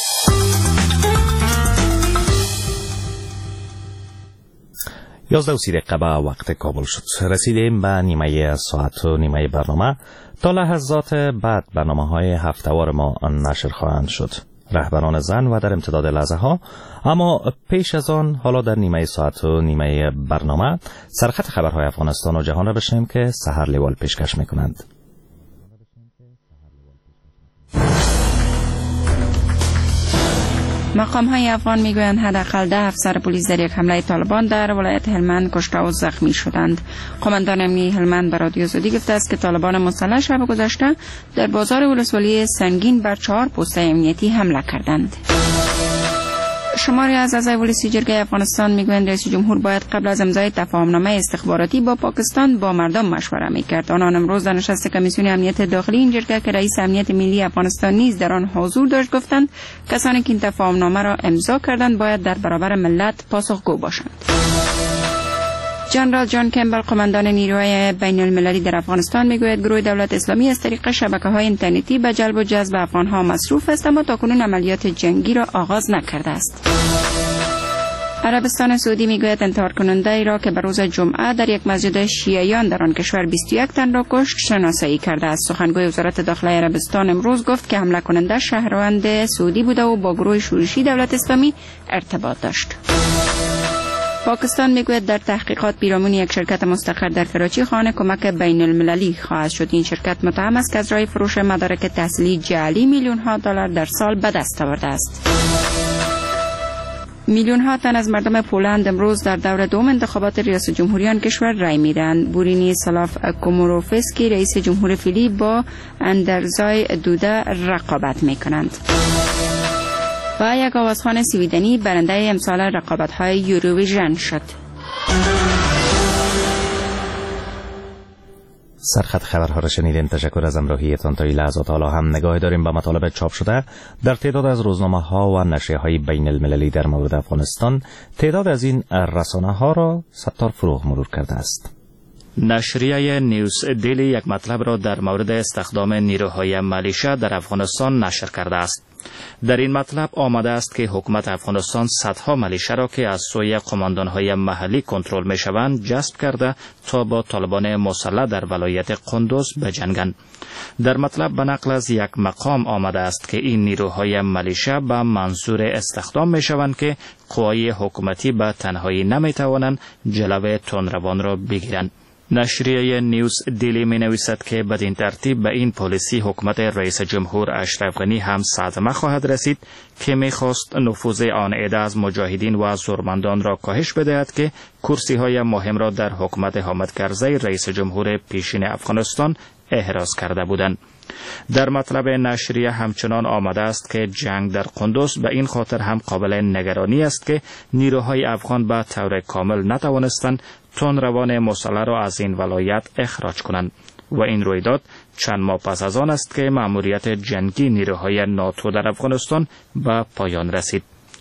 یازده و سی دقیقه به وقت کابل شد. رسیدیم به نیمه ساعت و نیمه برنامه. تا لحظات بعد برنامه های هفته‌وار ما نشر خواهند شد. رهبران زن و در امتداد لحظه ها. اما پیش از آن حالا در نیمه ساعت و نیمه برنامه سرخط خبرهای افغانستان و جهان را بشنویم که سحر لیوال پیشکش میکنند. مقام‌های افغان میگویند حداقل ده افسر پلیس در یک حمله طالبان در ولایت هلمند کشته و زخمی شدند. قماندان امنیتی هلمند به رادیو آزادی گفته است که طالبان مسلح شب گذشته در بازار ولسوالی سنگین بر چهار پست امنیتی حمله کردند. شماری از اعضای ولسی جرگه افغانستان میگویند رئیس جمهور باید قبل از امضای تفاهمنامه استخباراتی با پاکستان با مردم مشوره میکرد. آنان امروز در نشست کمیسیون امنیت داخلی این جرگه که رئیس امنیت ملی افغانستان نیز در آن حضور داشت گفتند کسانی که این تفاهمنامه را امضا کردند باید در برابر ملت پاسخگو باشند. جنرال جان کمبل قماندان نیروهای بین المللی در افغانستان میگوید گروه دولت اسلامی از طریق شبکه‌های اینترنتی به جلب و جذب افغان‌ها مصروف است اما تاکنون عملیات جنگی را آغاز نکرده است. عربستان سعودی میگوید انتحار کننده ای را که به روز جمعه در یک مسجد شیعیان در آن کشور بیست و یک تن را کشت شناسایی کرده است. سخنگوی وزارت داخلی عربستان امروز گفت که حمله کننده شهروند سعودی بوده و با گروه شورشی دولت اسلامی ارتباط داشت. پاکستان میگوید در تحقیقات پیرامون یک شرکت مستقر در کراچی خانه کمک بین المللی خواهد شد. این شرکت متهم است که از راه فروش مدارک تحصیلی جعلی میلیون ها دلار در سال به دست آورده است. میلیون ها تن از مردم پولند امروز در دور دوم انتخابات ریاست جمهوری آن کشور رای میدهند. بورینی سلاف کوموروفسکی رئیس جمهور فیلی با اندرزای دوده رقابت میکنند. و یک آوازخوان سویدنی برنده امسال رقابت‌های یوروویژن شد. سرخط خبرها را شنیدین. تشکر از همراهیتان. تا این لحظات حالا هم نگاه داریم به مطالب چاپ شده در تعداد از روزنامه‌ها و نشریه‌های بین المللی در مورد افغانستان. تعداد از این رسانه‌ها را ستار فروغ مرور کرده است. نشریه نیوز دیلی یک مطلب را در مورد استخدام نیروهای ملیشه در افغانستان نشر کرده است. در این مطلب آمده است که حکومت افغانستان صدها ملیشه را که از سوی قماندانهای محلی کنترل می‌شوند جذب کرده تا با طالبان مسلح در ولایت قندوز بجنگند. در مطلب به نقل از یک مقام آمده است که این نیروهای ملیشه به منظور استخدام می‌شوند که قوای حکومتی به تنهایی نمی‌توانند جلوی تندروان را بگیرند. نشریه نیوز دیلی می نویسد که بدین ترتیب به این پالیسی حکومت رئیس جمهور اشرف غنی هم صدمه خواهد رسید که می خواست نفوذ آن عده از مجاهدین و زورمندان را کاهش بدهد که کرسی های مهم را در حکومت حامد کرزی رئیس جمهور پیشین افغانستان احراز کرده بودند. در مطلب نشریه همچنان آمده است که جنگ در قندوز به این خاطر هم قابل نگرانی است که نیروهای افغان به طور کامل نتوانستند تندروان مسلح را از این ولایت اخراج کنند و این رویداد چند ماه پس از آن است که مأموریت جنگی نیروهای ناتو در افغانستان به پایان رسید.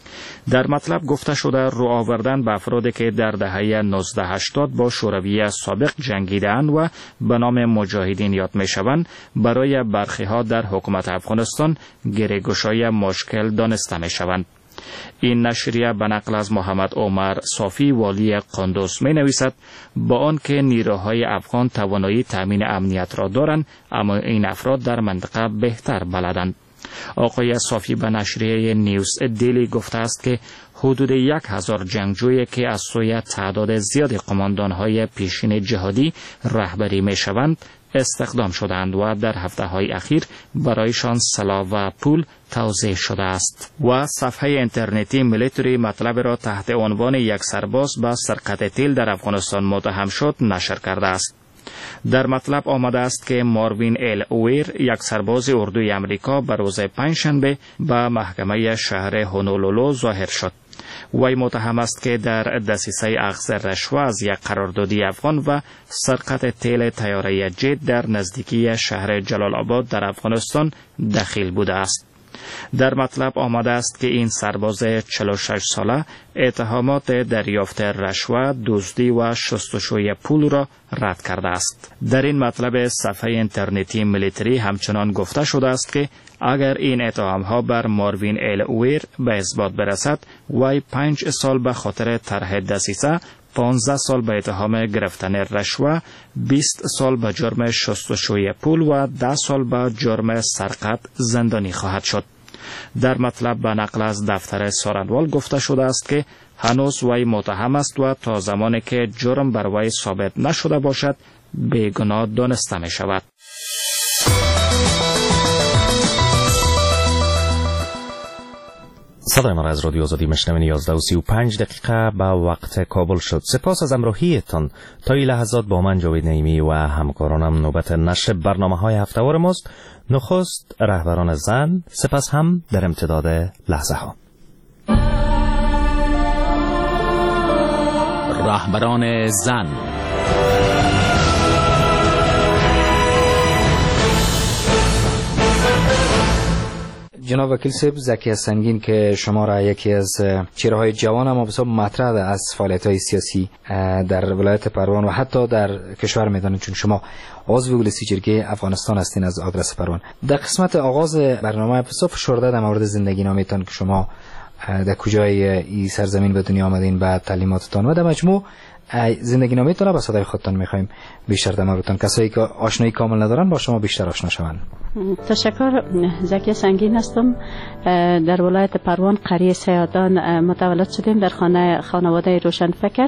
در مطلب گفته شده رو آوردن به افرادی که در دهه نوزده هشتاد با شوروی سابق جنگیدند و به نام مجاهدین یاد میشوند برای برخی ها در حکومت افغانستان گره‌گشایی مشکل دانسته میشوند. این نشریه به نقل از محمد عمر صافی والی قندوز می نویسد با آنکه نیروهای افغان توانایی تامین امنیت را دارند اما این افراد در منطقه بهتر بلدند. آقای صافی به نشریه نیوز دیلی گفته است که حدود یک هزار جنگجویی که از سوی تعداد زیادی قماندانهای پیشین جهادی رهبری می شوند استخدام شدند و در هفته‌های اخیر برایشان سلاح و پول توزیع شده است. و صفحه اینترنتی میلیتری مطلب را تحت عنوان یک سرباز به سرقت تیل در افغانستان متهم شد نشر کرده است. در مطلب آمده است که ماروین ال اویر یک سرباز اردوی امریکا به روز پنجشنبه به محکمه شهر هونولولو ظاهر شد. وی متهم است که در دسیسه اخذ رشوه از یک قراردادی افغان و سرقت تیل طیاره جت در نزدیکی شهر جلال آباد در افغانستان دخیل بوده است. در مطلب آمده است که این سرباز چهل و شش ساله اتهامات دریافت رشوه، دزدی و شستشوی پول را رد کرده است. در این مطلب صفحه اینترنتی میلیتری همچنان گفته شده است که اگر این اتهامها بر ماروین ایل اویر به اثبات برسد، وی پنج سال به خاطر طرح دسیسه، پانزده سال به اتهام گرفتن رشوه، بیست سال به جرم شستشوی پول و ده سال به جرم سرقت زندانی خواهد شد. در مطلب به نقل از دفتر سارنوال گفته شده است که هنوز وی متهم است و تا زمانی که جرم بر وی ثابت نشده باشد بیگناه دانسته می شود. صدای ما را از رادیو آزادی میشنوین. یازده و سی و پنج دقیقه به وقت کابل شد. سپاس از همراهیتان. تا این لحظات با من جاوید نعیمی و همکارانم نوبت نشر برنامه های هفته‌وار ماست. نخست رهبران زن، سپس هم در امتداد لحظه ها رهبران زن. جناب وکیل صاحب، زکی سنگین که شما را یکی از چهره‌های جوان اما بسیار مطرح از فعالیت‌های سیاسی در ولایت پروان و حتی در کشور میدانید، چون شما عضو ولسی جرگه افغانستان هستین از آدرس پروان. در قسمت آغاز برنامه بسیار فشرده در مورد زندگی نامیتان که شما در کجای این سرزمین به دنیا آمدین، بعد تعلیماتتان و در مجموع زندگی نامیتان را به صدای خودتان می‌خوایم بیشتر در موردتان، کسایی که آشنایی کامل ندارن با شما بیشتر آشنا شوند. تشکر. زکی سنگین هستم. در ولایت پروان قریه سیادان متولد شدیم، در خانه خانواده روشنفکر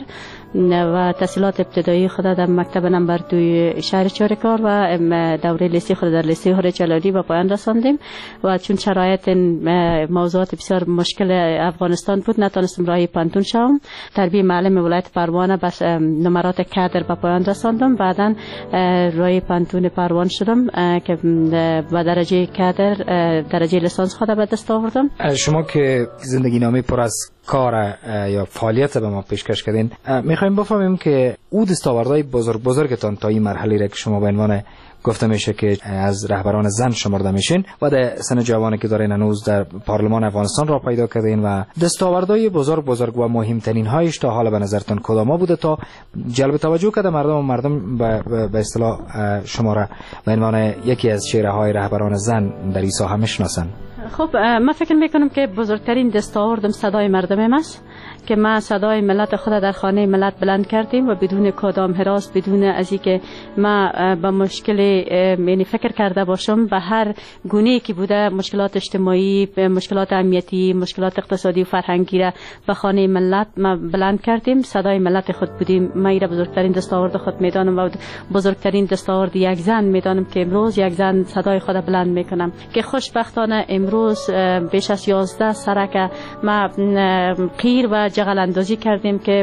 و تحصیلات ابتدایی خود در مکتب نمبر دوی شهر چارکار و دوره لیسه خود در لیسه هر جلالی به پایان رساندیم و چون شرایط موضوعات بسیار مشکل افغانستان بود نتونستم راهی پانتون شوم. تربیت معلم ولایت پروان بس نمرات کادر به پایان رساندم. بعداً راهی پانتون پروان شدم که با درجه کادر درجه لیسانس خود به دست آوردم. شما که زندگی نامه پر از کار یا فعالیت به ما پیشکش کردین، میخوایم بفهمیم که او دستاوردهای بزرگ بزرگتان تا این مرحله را که شما به عنوان گفته میشه که از رهبران زن شمرده میشین و در سن جوانی که دارین هنوز در پارلمان افغانستان را پیدا کردین و دستاوردهای بزرگ بزرگ و مهمترین هایش تا حالا به نظرتان کدام بوده تا جلب توجه کرده مردم و مردم به اصطلاح شما را به عنوان یکی از چهره‌های رهبران زن در این ساحه میشناسن؟ خب من فکر میکنم که بزرگترین دستاوردم صدای مردم است که ما صدای ملت خود در خانه ملت بلند کردیم و بدون کدام هراس، بدون از اینکه ما به مشکل یعنی فکر کرده باشم به هر گونه‌ای که بوده، مشکلات اجتماعی، مشکلات امنیتی، مشکلات اقتصادی و فرهنگی را به خانه ملت ما بلند کردیم، صدای ملت خود بودیم. ما این بزرگترین دستاورد خود میدانم و بزرگترین دستاورد یک زن میدانم که امروز یک زن صدای خود بلند میکنم که خوشبختانه امروز بیش از یازده سرک ما قیر و جغل اندازی کردیم که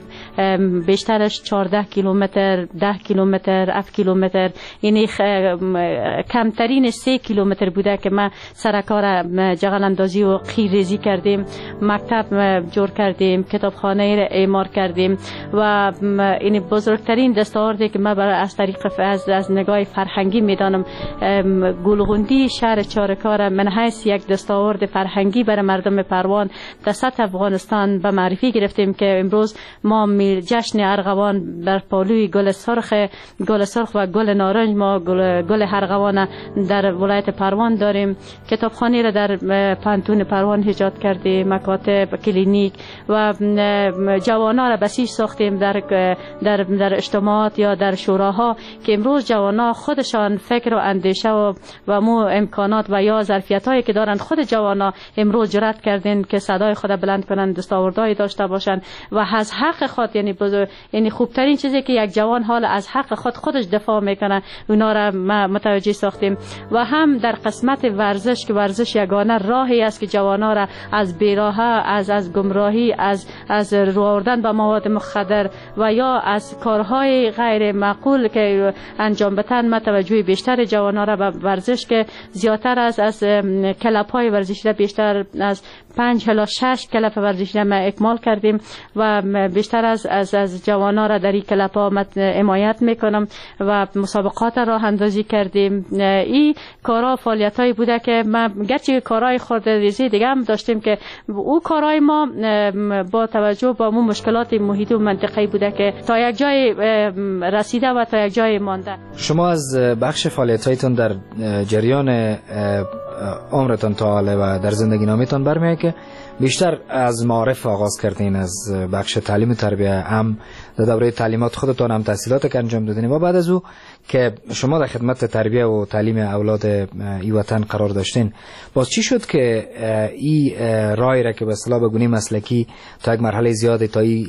بیشترش چهارده کیلومتر، ده کیلومتر، هفت کیلومتر، یعنی کمترین سه کیلومتر بوده که ما سرکا را جغل اندازی و قیر ریزی کردیم. مکتب جور کردیم، کتابخانه را اعمار کردیم و این بزرگترین دستاوردی که ما برای از طریق از, از نگاه فرهنگی میدانم گلغوندی شهر چارکار من حیث یک دستاورد فرهنگی برای مردم پروان در سطح افغانستان به معرفی گرفتیم که امروز ما جشن ارغوان بر پالوی گل سرخ گل سرخ و گل نارنج ما گل, گل ارغوان در ولایت پروان داریم. کتابخانه را در پانتون پروان ایجاد کردیم، مکاتب، کلینیک و جوانان را بسیج ساختیم در در در اجتماعات یا در شوراها که امروز جوانان خودشان فکر و اندیشه و و مو امکانات و یا ظرفیت‌هایی که دارند خود جوانان امروز جرأت کردن که صدای خود بلند کنند، دستاوردهای داشته باشند و از حق خود، یعنی بزرگ یعنی خوبترین چیزی که یک جوان حال از حق خود خودش دفاع میکنه اونا را متوجه ساختیم. و هم در قسمت ورزش که ورزش یگانه راهی است که جوانان را از بیراهه، از از گمراهی، از از رو آوردن به مواد مخدر و یا از کارهای غیر معقول که انجام بدن متوجه بیشتر جوانان را به ورزش که زیاتر از از کلب‌های ورزشی را بیشتر از پنج الی شش کلپ ورزشی ما اکمال کردیم و بیشتر از از از جوانان را در این کلپ ها حمایت میکنم و مسابقات راه اندازی کردیم. این کارا فعالیتایی بوده که ما گرچه کارهای خرد ریزی دیگه هم داشتیم که او کارهای ما با توجه با مو مشکلات محیطی و منطقه‌ای بوده که تا یک جای رسیده و تا یک جای مانده. شما از بخش فعالیتایتون در جریان عمرتان تا حالا و در زندگی نامیتان برمیاد که بیشتر از معارف آغاز کردین، از بخش تعلیم و تربیه، هم در دوره تعلیمات خودتان هم تحصیلات که انجام دادین و بعد از او که شما در خدمت تربیه و تعلیم اولاد ای وطن قرار داشتین، باز چی شد که این رای را که به اصطلاح به گونه مسلکی تا یک مرحله زیاد تا این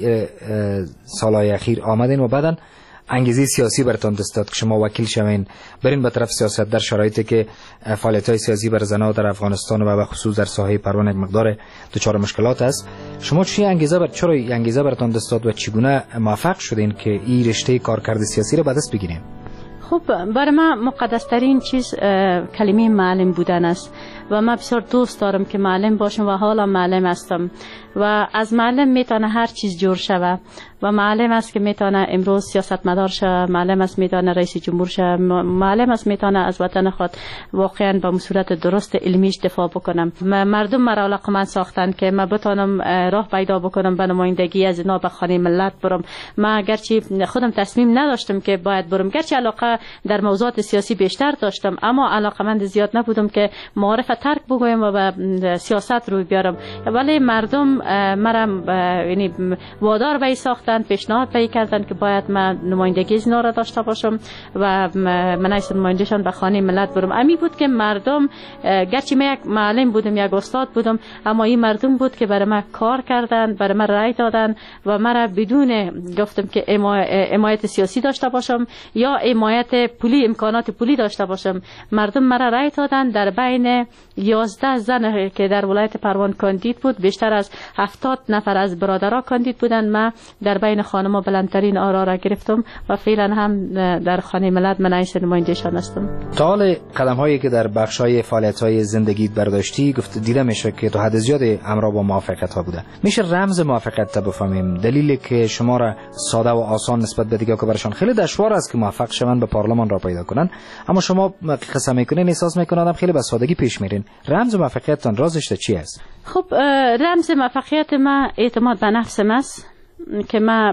سالهای اخیر آمدین و بعدن انگیزه سیاسی برتان دست داد که شما وکیل شوین برین به طرف سیاست در شرایطی که فعالیت‌های سیاسی بر زنان در افغانستان و به خصوص در ساحه پروان یک مقدار دچار مشکلات است؟ شما چی انگیزه بر چرا انگیزه برتان دست داد و چگونه موفق شدین که این رشته کارکرد سیاسی را به دست بگیرین؟ خب برای من مقدسترین چیز کلمه معلم بودن است و من بسیار دوست دارم که معلم باشم و حالا معلم هستم و از معلم میتونه هر چیز جور شود و معلم است که میتونه امروز سیاستمدار شه، معلم است میتونه رئیس جمهور شه، معلم است میتونه از وطن خود واقعا با صورت درست علمیش دفاع بکنم. مردم مرا علاقمند ساختن که من بتونم راه پیدا بکنم به نمایندگی از اینا به خانه ملت برم. من گرچه خودم تصمیم نداشتم که باید برم، گرچه علاقه در موضوعات سیاسی بیشتر داشتم اما علاقمند زیاد نبودم که معارف ترک بگویم و به سیاست روی بیارم، ولی مردم مرا یعنی وادار به ساختن، پیشنهاد به کردن که باید من نمایندگی از اینا را داشته باشم و من از نمایندهشان به خانه ملت برم. امی بود که مردم گرچه من یک معلم بودم، یک استاد بودم، اما این مردم بود که برای من کار کردن، برای من رای دادن و مرا بدون گفتم که حمایت سیاسی داشته باشم یا حمایت پولی، امکانات پولی داشته باشم، مردم مرا رای دادن. در بین یازده زن که در ولایت پروان کاندید بود، بیشتر از هفتاد نفر از برادرها کاندید بودن، من در بین خانم‌ها بلندترین آرا را گرفتم و فعلا هم در خانه ملت من رئیس نمایندگیشان هستم. تا حال قدم‌هایی که در بخش‌های فعالیت‌های زندگی برداشتی گفت دیده میشه که تا حد زیاد همراه با موفقیت‌ها بوده. میشه رمز موفقیت تا بفهمیم؟ دلیلی که شما را ساده و آسان نسبت به دیگه که برشان خیلی دشوار است که موفق شوند به پارلمان را پیدا کنن، اما شما قسم میکنین احساس میکنن خیلی به سادگی پیش میرین. رمز موفقیتتان رازش چی است؟ خب رمز موفقیت ما اعتماد به نفسم است که من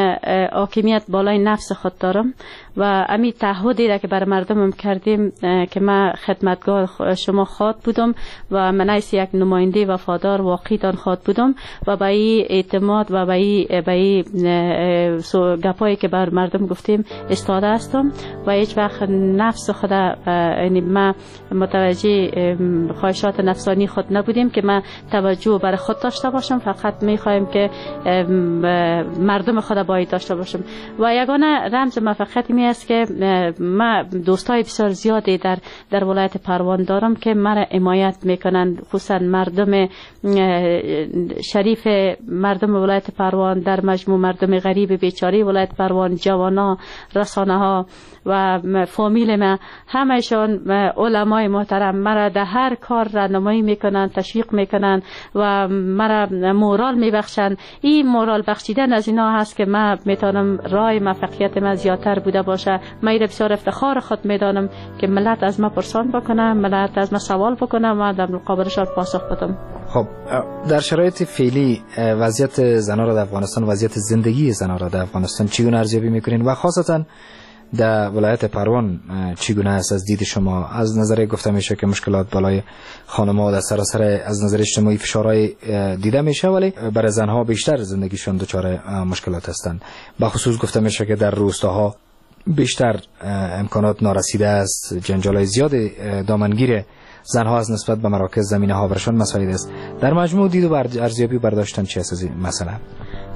حاکمیت بالای نفس خود دارم و امی تعهدی را که بر مردمم کردیم که من خدمتگار شما خواد بودم و من از یک نماینده وفادار واقعی دان خواد بودم و با این اعتماد و با این با این گپایی که بر مردم گفتیم استاده هستم و هیچ وقت نفس خود یعنی من متوجه خواهشات نفسانی خود نبودیم که من توجه بر خود داشته باشم، فقط میخوایم که مردم خود باید داشته باشم. و یگانه رمز موفقیت می است که من دوستای بسیار زیادی در در ولایت پروان دارم که مرا حمایت میکنن، خصوصا مردم شریف، مردم ولایت پروان، در مجموع مردم غریب بیچاره ولایت پروان، جوانا، رسانه ها و فامیل من، همشان علمای محترم مرا در هر کار راهنمایی میکنن، تشویق میکنن و مرا مورال میبخشن. این مورال بخشیدن از اینا هست که من میتونم راه موفقیت من زیادتر بوده باشه. من بسیار افتخار خود میدانم که ملت از من پرسان بکنه، ملت از من سوال بکنه و در مقابلشان پاسخ بدم. خب در شرایط فعلی وضعیت زنان را در افغانستان، وضعیت زندگی زنان را در افغانستان چگونه ارزیابی میکنین و خاصتا در ولایت پروان چگونه است از دید شما؟ از نظر گفته میشه که مشکلات بالای خانم‌ها در سراسر از نظر اجتماعی فشارهای دیده میشه، ولی برای زنها بیشتر زندگیشون دچار مشکلات هستند. به خصوص گفته میشه که در روستاها بیشتر امکانات نارسیده است، جنجال‌های زیاد دامنگیر زنها از نسبت به مراکز زمینه ها برشان مسائل است. در مجموع دید و ارزیابی برداشتن چی است از این مسئله؟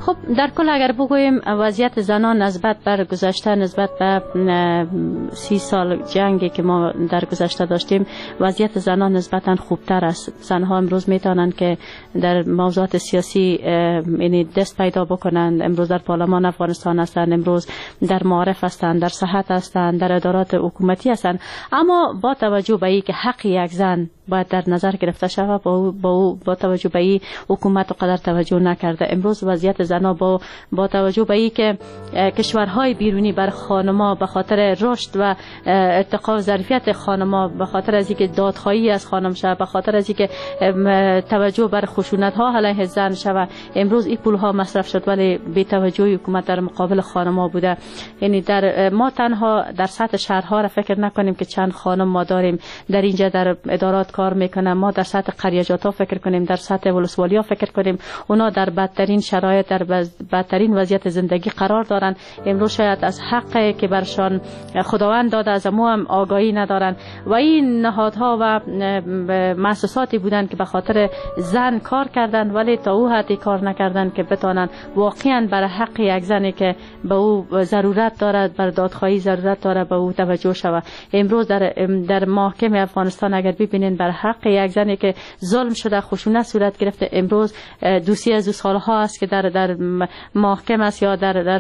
خب در کل اگر بگوییم وضعیت زنان نسبت بر گذشته، نسبت به سی سال جنگی که ما در گذشته داشتیم، وضعیت زنان نسبتا خوبتر است. زنها امروز میتونند که در موضوعات سیاسی یعنی دست پیدا بکنند. امروز در پارلمان افغانستان هستند، امروز در معارف هستند، در صحت هستند، در ادارات حکومتی هستند. اما با توجه به اینکه حق یک زن باید در نظر گرفته شود، با با, با توجه به این حکومت و قدر توجه نکرده. امروز وضعیت زنها با با توجه به اینکه کشورهای بیرونی بر خانم‌ها به خاطر رشد و ارتقا و ظرفیت خانم‌ها، به خاطر از اینکه دادخواهی از خانم شود، به خاطر از اینکه توجه بر خشونت‌ها علیه زن شود، امروز این پول‌ها مصرف شد ولی بی توجهی حکومت در مقابل خانم‌ها بوده. یعنی در ما تنها در سطح شهرها را فکر نکنیم که چند خانم ما داریم در اینجا در ادارات کار میکنن، ما در سطح قریجات ها فکر کنیم، در سطح ولسوالی ها فکر کنیم، اونا در بدترین شرایط، در بدترین وضعیت زندگی قرار دارن. امروز شاید از حقی که برشان خداوند داده از ما هم آگاهی ندارن و این نهادها و مؤسساتی بودن که به خاطر زن کار کردن ولی تا او حدی کار نکردن که بتونن واقعا بر حق یک زنی که به او ضرورت دارد، بر دادخواهی ضرورت دارد، به او توجه شود. امروز در در محکمه افغانستان اگر ببینین بر حق یک زنی که ظلم شده، خشونت صورت گرفته، امروز دوسی از دو سالها است که در در محکمه است یا در در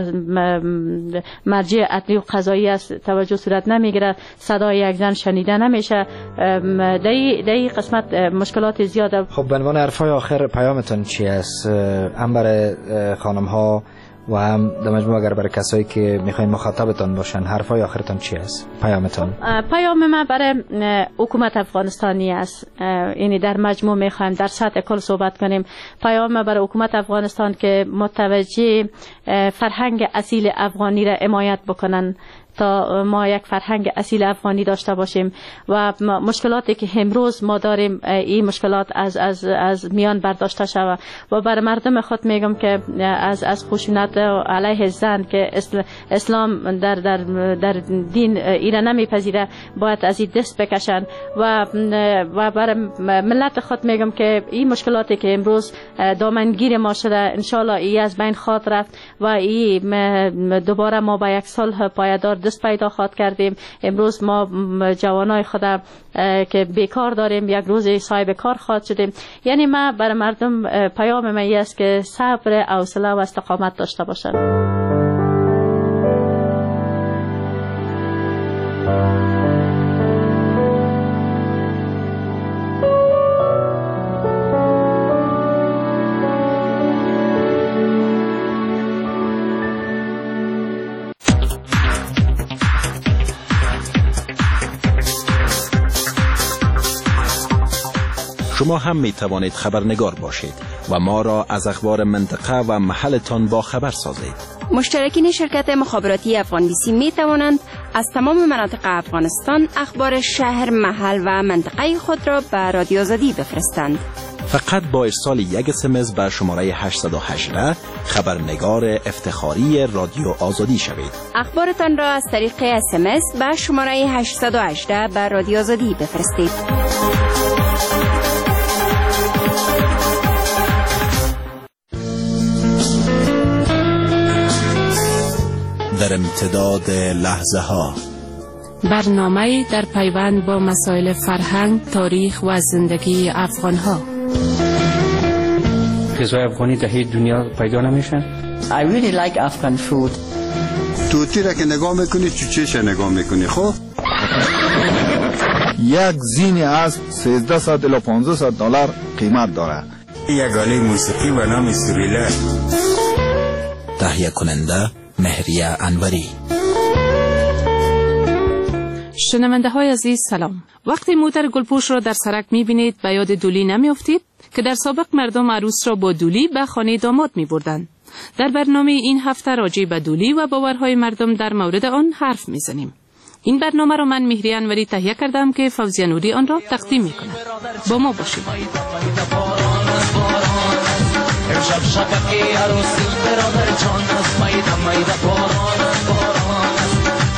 مرجع عدلی و قضایی است توجه صورت نمیگیره، صدای یک زن شنیده نمیشه. در این قسمت مشکلات زیاده. خب به عنوان حرفای آخر پیامتون چی است؟ هم برای خانم ها و هم در مجموع اگر برای کسایی که میخواین مخاطبتان باشن، حرفای آخرتان چی است؟ پیامتان؟ پیام من برای حکومت افغانستانی است. یعنی در مجموع میخوایم در سطح کل صحبت کنیم. پیام من برای حکومت افغانستان که متوجه فرهنگ اصیل افغانی را حمایت بکنن تا ما یک فرهنگ اصیل افغانی داشته باشیم و مشکلاتی که امروز ما داریم این مشکلات از از از میان برداشته شود. و بر مردم خود میگم که از از خشونت علیه زن که اسلام در در در دین ایره نمیپذیره، باید از این دست بکشن و و بر ملت خود میگم که این مشکلاتی که امروز دامنگیر ما شده ان شاء الله ای از بین خواهد رفت و این دوباره ما با یک صلح پایدار دست پیدا خواهد کردیم. امروز ما جوانای خود که بیکار داریم یک روز صاحب کار خواهد شدیم. یعنی ما برای مردم پیام من است که صبر، حوصله و استقامت داشته باشند. شما هم می توانید خبرنگار باشید و ما را از اخبار منطقه و محلتان با خبر سازید. مشترکین شرکت مخابراتی افغان بی سی می توانند از تمام مناطق افغانستان اخبار شهر، محل و منطقه خود را به رادیو آزادی بفرستند. فقط با ارسال یک اسمس به شماره هشت یک هشت خبرنگار افتخاری رادیو آزادی شوید. اخبارتان را از طریق اسمس به شماره هشت یک هشت به رادیو آزادی بفرستید. در امتداد لحظه ها برنامه در پیوند با مسائل فرهنگ، تاریخ و زندگی افغان ها. غذای افغانی در هیچ دنیا پیدا نمیشه. I really like Afghan food. توتی را که نگاه میکنی چوچهش نگاه میکنی. خب یک زین از سیزده صد الی پانزده صد دلار قیمت داره. یک آله موسیقی و نام سوریلا. تهیه کننده مهریه انوری. شنونده های عزیز سلام. وقتی موتر گلپوش را در سرک می بینید به یاد دولی نمی افتید که در سابق مردم عروس را با دولی به خانه داماد می بردن. در برنامه این هفته راجع به دولی و باورهای مردم در مورد آن حرف می زنیم. این برنامه را من مهریه انوری تهیه کردم که فوزیه نوری آن را تقدیم می کند. با ما باشید. امشب شبکی عروسی برادر جان است، میده میده باران است، باران است.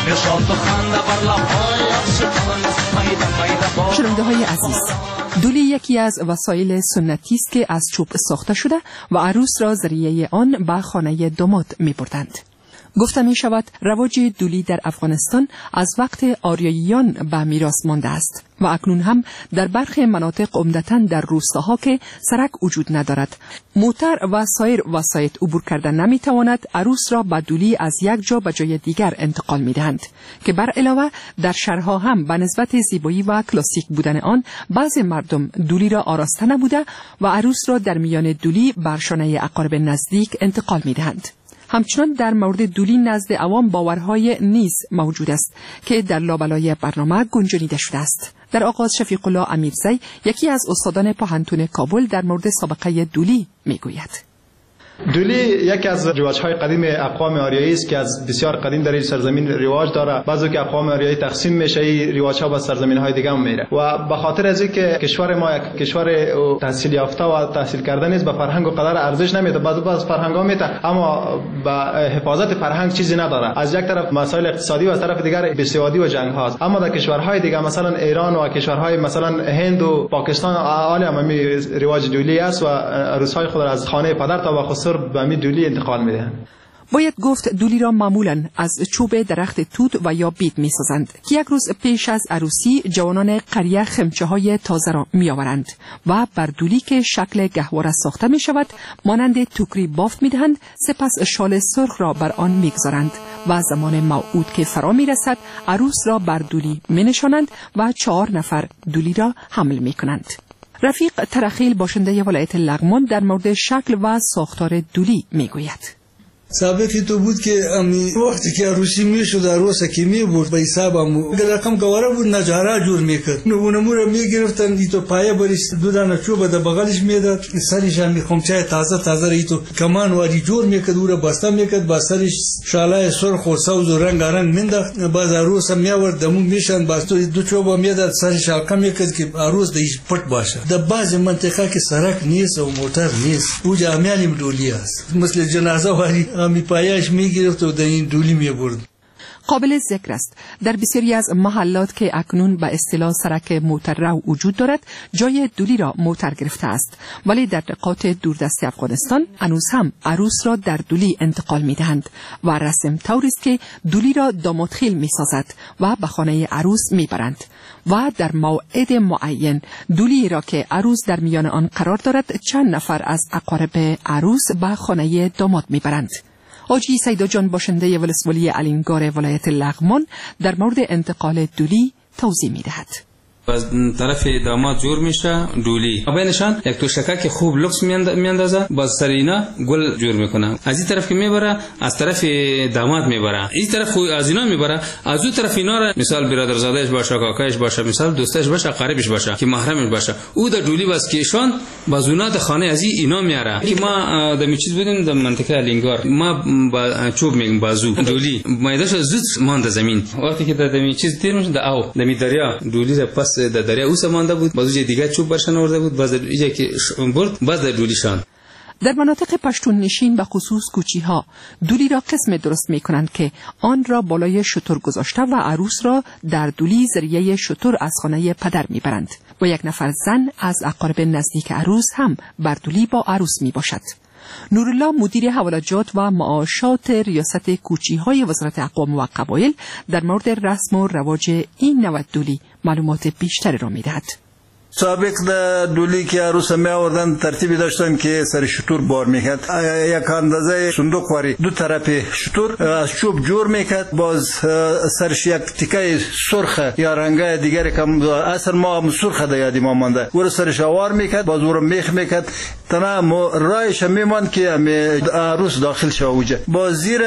شنونده های عزیز، دولی یکی از وسایل سنتی است که از چوب ساخته شده و عروس را ذریعه آن به خانه داماد می بردند. گفته می شود رواج دولی در افغانستان از وقت آریاییان به میراث مانده است و اکنون هم در برخی مناطق عمدتاً در روستاها که سرک وجود ندارد، موتر و سایر وسایل عبور کردن نمی تواند، عروس را به دولی از یک جا به جای دیگر انتقال می دهند که بر علاوه در شهرها هم به نسبت زیبایی و کلاسیک بودن آن بعضی مردم دولی را آراسته نبوده و عروس را در میان دولی بر شانه اقارب نزدیک انتقال می دهند. همچنان در مورد دولی نزد عوام باورهای نیز موجود است که در لابلای برنامه گنجانیده شده است. در آغاز شفیق الله امیرزی، یکی از استادان پوهنتون کابل، در مورد سابقه دولی میگوید. دولی یکی از رواج‌های قدیم اقوام آریایی است که از بسیار قدیم در این سرزمین رواج داره. بعضی که اقوام آریایی تقسیم میشه، این رواج‌ها به سرزمین‌های دیگه هم میره و به خاطر از اینکه کشور ما یک کشور تحصیل یافته و تحصیل کرده نیست، به فرهنگ و قدر ارزش نمیده. بعضی از فرهنگ‌ها میته اما به حفاظت فرهنگ چیزی نداره. از یک طرف مسائل اقتصادی و از طرف دیگر بی‌سوادی و جنگ هاست. اما در کشورهای دیگه مثلا ایران و کشورهای مثلا هند و پاکستان عالی همین رواج دولی است و عروس‌های خود را از خانه پدر تا به به می دولی انتقال میدهند. باید گفت دولی را معمولاً از چوب درخت توت و یا بید می سازند که یک روز پیش از عروسی جوانان قریه خمچه های تازه را می آورند و بر دولی که شکل گهواره ساخته می شود مانند توکری بافت می دهند، سپس شال سرخ را بر آن می گذارند و زمان موعود که فرا می رسد عروس را بر دولی می نشانند و چهار نفر دولی را حمل می کنند. رفیق ترخیل، باشنده ولایت لغمان، در مورد شکل و ساختار دولی می گوید. سابقی تو بود که امی وقتی که عروسی میشد عروس که می بود به حساب امو رقم گواره بود نجاره جور میکرد، نمونه را میگرفتن ای تو پایه بریش دو دانه چوب در بغلش میداد، سرش هم خمچه تازه تازه ای تو کمان واری جور میکرد او را بسته میکرد، با سرش شالای سرخ و سبز و رنگ رنگ مینداخت. باز عروس هم میآورد دمو میشن باز تو دو چوب میداد سرش حلقه میکرد که عروس دیش پټ باشه. در بعض منطقه که سرک نیست و موتر نیست او جامعه دولی است، مثل جنازه واری امی پایش میگرفت و در این دولی میبرد. قابل ذکر است در بسیاری از محلات که اکنون به اصطلاح سرک موتررو وجود دارد جای دولی را موتر گرفته است، ولی در نقاط دوردست افغانستان هنوز هم عروس را در دولی انتقال میدهند و رسم طوری است که دولی را دامادخیل میسازد و به خانه عروس میبرند و در موعد معین دولی را که عروس در میان آن قرار دارد چند نفر از اقارب عروس به خانه داماد میبرند. حاجی سیدا جان، باشنده ولسوالی علینگار ولایت لغمان، در مورد انتقال دولی توضیح می‌دهد. از طرف داماد جور میشه دولی، بینشان یک توشکک خوب لوکس میاندازه، باز سر اینا گل جور میکنه. از این طرف که میبره از طرف داماد میبره، این طرف خو از اینا میبره، از اون طرف اینا را مثال برادرزادهش باشه، کاکایش باشه، مثال دوستش باشه، قریبش باشه که محرمش باشه، او در دولی باز کیشان بازونات خانه از اینا میاره. که ما دمی چیز بودیم در منطقه علینگار، ما با چوب میگیم بازو دولی مایداش زود مانده زمین، وقتی که در دمی چیز تیر میشه در او دمی دریا دولی را پس در دریا اوس مانده بود، باز جای دیگه چوب برشن آورده بود، باز اینجا که برد باز در دولیشان. در مناطق پشتون نشین به خصوص کوچی ها دولی را قسم درست می کنند که آن را بالای شتر گذاشته و عروس را در دولی ذریعه شتر از خانه پدر می برند و یک نفر زن از اقارب نزدیک عروس هم بر دولی با عروس می باشد. نورالله، مدیر حوالجات و معاشات ریاست کوچی های وزارت اقوام و قبایل، در مورد رسم و رواج این نوع دولی معلومات بیشتری را می دهد. سابق در دولی که عروس می آوردن ترتیبی داشتن که سر شتور بار میکرد، یک اندازه صندوق واری دو طرف شتور از چوب جور میکرد، باز سرش یک تیکه سرخ یا رنگای دیگری که اصل ما هم سرخ در یادی ما مانده، او سرش آوار میکرد، باز او رو میخ میکرد تنها رایش میماند که عروس داخل شد اوجه، باز زیر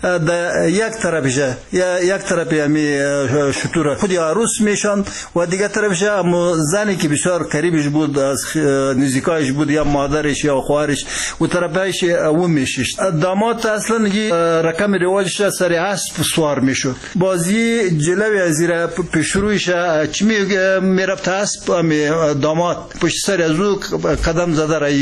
در یک طرفش یا یک طرف همی شتور خود عروس میشان و دیگه طرفش هم زنی که بسیار قریبش بود از نزدیکایش بود یا مادرش یا خواهرش و طرفش او میشیشت. داماد اصلا یه رقم رواجش سر اسب سوار میشد، بازی جلوی از زیر پیشرویش چی میرفت اسب داماد پشت سر از او قدم زده رایی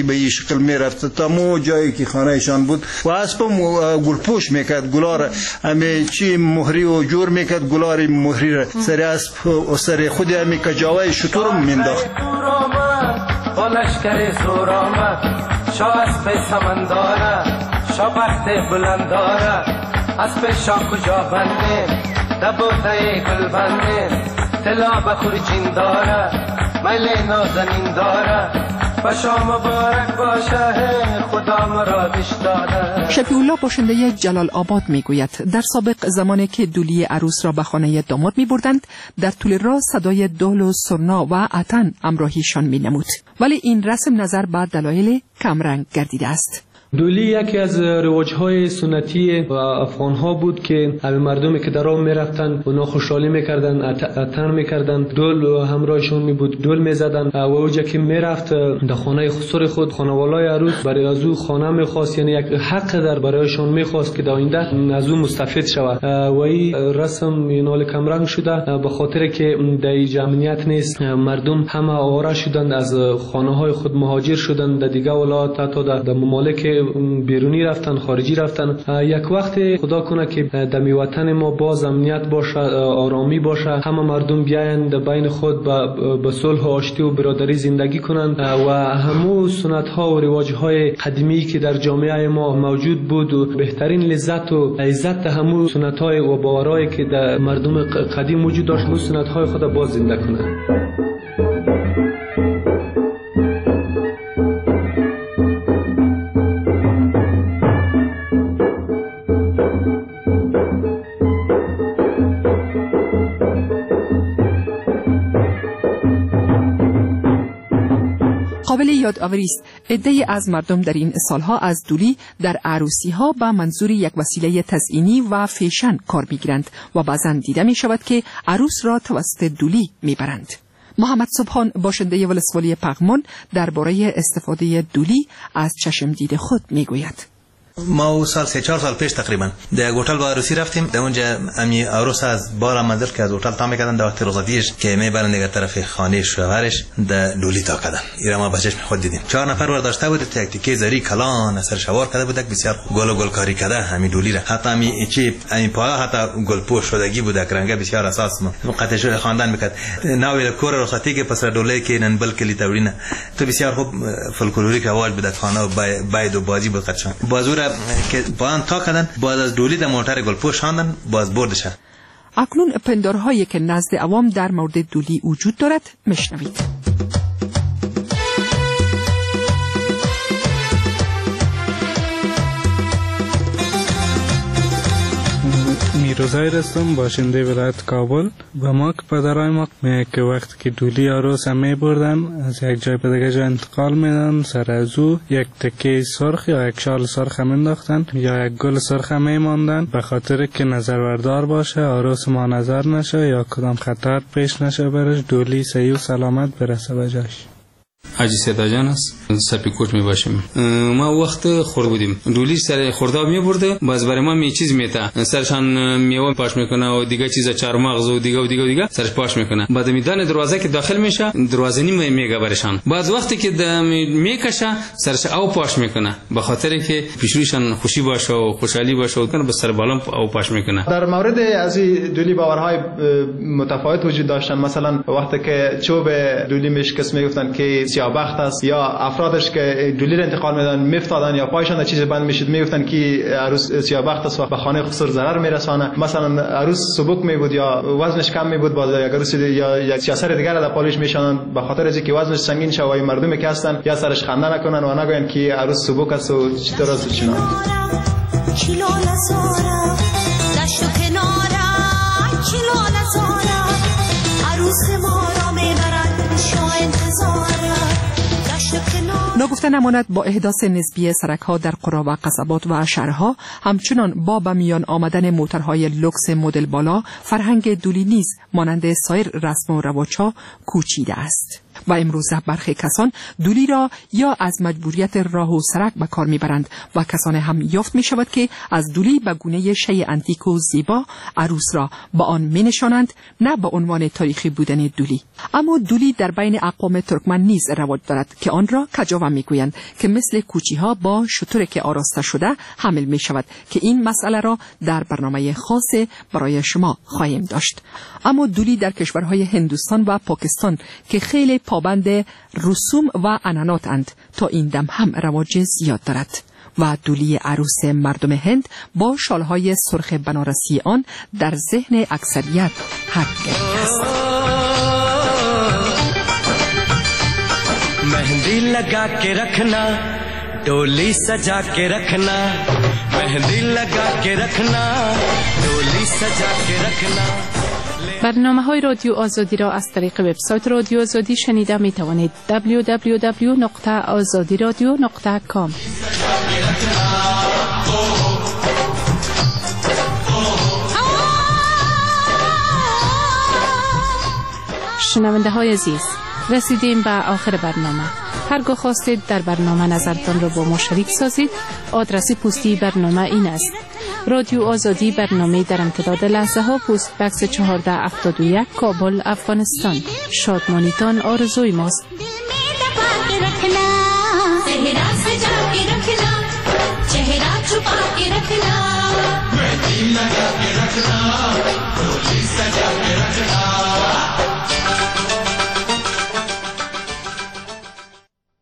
به این شکل میرفت تا مو جایی که خانهشان بود و اسبم گلپوش میکرد، گلار همه چی مهری و جور میکرد، گلار مهری را سر اسب و سر خود همه کجاوه شطور مینداخت. با لشکر زور آمد شاه اسب سمنداره، شاه بخت بلنداره، اسب شاه کجا بنده دبوته گل بنده، طلا بخور جین داره، میل نازنین داره، باشا مبارک باشه خدا مرادش داده. شفیع الله باشنده جلال آباد میگوید در سابق زمانی که دولی عروس را به خانه داماد می بردند در طول راه صدای دال و سرنا و عطن همراهیشان می نمود، ولی این رسم نظر به دلایل کمرنگ گردیده است. دولی یکی از رواج‌های سنتی افغان‌ها بود که همه مردمی که در راه می‌رفتند اونا خوشحالی می‌کردند، عطر می‌کردند، دول همراهشون می‌بود، دول می‌زدند و اونجا که می‌رفت در خانه خسر خود خانوالای عروس برای از او خانه می‌خواست، یعنی یک حق در برایشون می‌خواست که در آینده از او مستفید شود و این رسم اینال کمرنگ شده به خاطر که در اینجا امنیت نیست، مردم همه آواره شدند، از خانه‌های خود مهاجر شدند در دیگه ولایات تا در ممالک بیرونی رفتن، خارجی رفتن. یک وقت خدا کنه که در وطن ما باز امنیت باشه، آرامی باشه، همه مردم بیاین در بین خود به صلح و آشتی و برادری زندگی کنند و همو سنت ها و رواج های قدیمی که در جامعه ما موجود بود و بهترین لذت و عزت همو سنت های و باورایی که در مردم قدیم وجود داشت، همو سنت های خود باز زنده کنند. قابل یادآوری است عده‌ای از مردم در این سالها از دولی در عروسی‌ها به منظور یک وسیله تزئینی و فیشن کار می‌گیرند و بعضاً دیده می‌شود که عروس را توسط دولی می‌برند. محمد سبحان باشنده ولسوالی پغمان درباره استفاده دولی از چشم دید خود می‌گوید. ما سال سه چهار سال پیش تقریبا در یک هتل با عروسی رفتیم، در اونجا امی عروس از بالا منزل که از هتل تا میکردن در وقت روزادیش که میبرن دیگه طرف خانه شوهرش در دولی تا کردن. اینا ما بچش خود دیدیم. چهار نفر ور داشته بود، تک تکی زری کلان سر شوار کرده بود، بسیار گل و گل کاری کرده همین دولی را. حتی امی چی امی پا حتی گل پوش شدگی بود، رنگ بسیار اساس ما قطعش خواندن میکرد. ناوی کور رخصتی که پس دوله که نن بلکه لیتورینه تو بسیار خوب فولکلوریک رواج بود خانه و باید و بازی بود قشنگ. بازور که با تا کردن باز از دولی در موتر گلپوش خواندن باز بردشن. اکنون پندارهایی که نزد عوام در مورد دولی وجود دارد مشنوید. میرزای رستم باشنده ولایت کابل و ما که پدرای ما که وقتی که دولی عروس می بردن از یک جای به دیگه جای انتقال میدن، سر از او یک تکه سرخ یا یک شال سرخ مینداختن یا یک گل سرخ میماندن به خاطر که نظروردار باشه، عروس ما نظر نشه یا کدام خطر پیش نشه برش، دولی صحیح و سلامت برسه به جاش. حاجی صدا جان است، سپی کوچ می باشیم. ما وقت خورد بودیم، دولی سر خورده می برده، باز برای ما می چیز میته، سرشان میوه پاش میکنه و دیگه چیزا چارمغز و دیگه و دیگه و دیگه سرش پاش میکنه. بعد میدان دروازه که داخل میشه دروازه نی میگه برشان، بعد وقتی که میکشه سرش او پاش میکنه به خاطر که پیشرویشان خوشی باشه و خوشحالی باشه و کنه به سر بالا او پاش میکنه. در مورد از دولی باورهای متفاوت وجود داشتن، مثلا وقتی که چوب دولی میشکست میگفتن که سیاه‌بخت است، یا افرادش که دولی را انتقال میدن میفتادن یا پایشان چیز بند میشد میگفتن که عروس سیاه‌بخت است و به خانه خسر ضرر میرسانه. مثلا عروس سبک میبود یا وزنش کم میبود، باز یک عروس یا یک سیاسر دیگر را در پالش میشانن به خاطر اینکه وزنش سنگین شه و مردمی که هستن یا سرش خنده نکنن و نگوین که عروس سبک است و چطور است چنان. دشت و کناره چیلو نزاره عروس ما را میبرد شاه انتظاره. نگفته نماند با احداث نسبی سرک‌ها در قرا و قصبات و شهرها، همچنان با به میان آمدن موترهای لوکس مدل بالا، فرهنگ دولی نیز مانند سایر رسم و رواج‌ها کوچیده است. و امروزه برخی کسان دولی را یا از مجبوریت راه و سرک به کار میبرند و کسان هم یافت می شود که از دولی به گونه شی انتیک و زیبا عروس را با آن می نشانند، نه به عنوان تاریخی بودن دولی. اما دولی در بین اقوام ترکمن نیز رواج دارد که آن را کجاوه می گویند که مثل کوچی ها با شتر که آراسته شده حمل می شود که این مسئله را در برنامه خاص برای شما خواهیم داشت. اما دولی در کشورهای هندوستان و پاکستان که خیلی پابند رسوم و عنعناتند تا این دم هم رواج زیاد دارد و دولی عروس مردم هند با شالهای سرخ بنارسی آن در ذهن اکثریت حق است. मेहंदी लगा के रखना डोली सजा के रखना मेहंदी लगा के रखना डोली सजा के रखना. برنامه های رادیو آزادی را از طریق وبسایت رادیو آزادی شنیده می توانید. دبلیو دبلیو دبلیو نقطه آزادی رادیو نقطه کام. شنونده های عزیز، رسیدیم به آخر برنامه. هرگاه خواستید در برنامه نظرتان را با ما شریک سازید، آدرس پستی برنامه این است: رادیو آزادی، برنامه در امتداد لحظه ها، پست بکس چهارده هفتاد و یک، کابل، افغانستان. شادمانیتان آرزوی ماست. लगा के रखना, डोली सजा के रखना.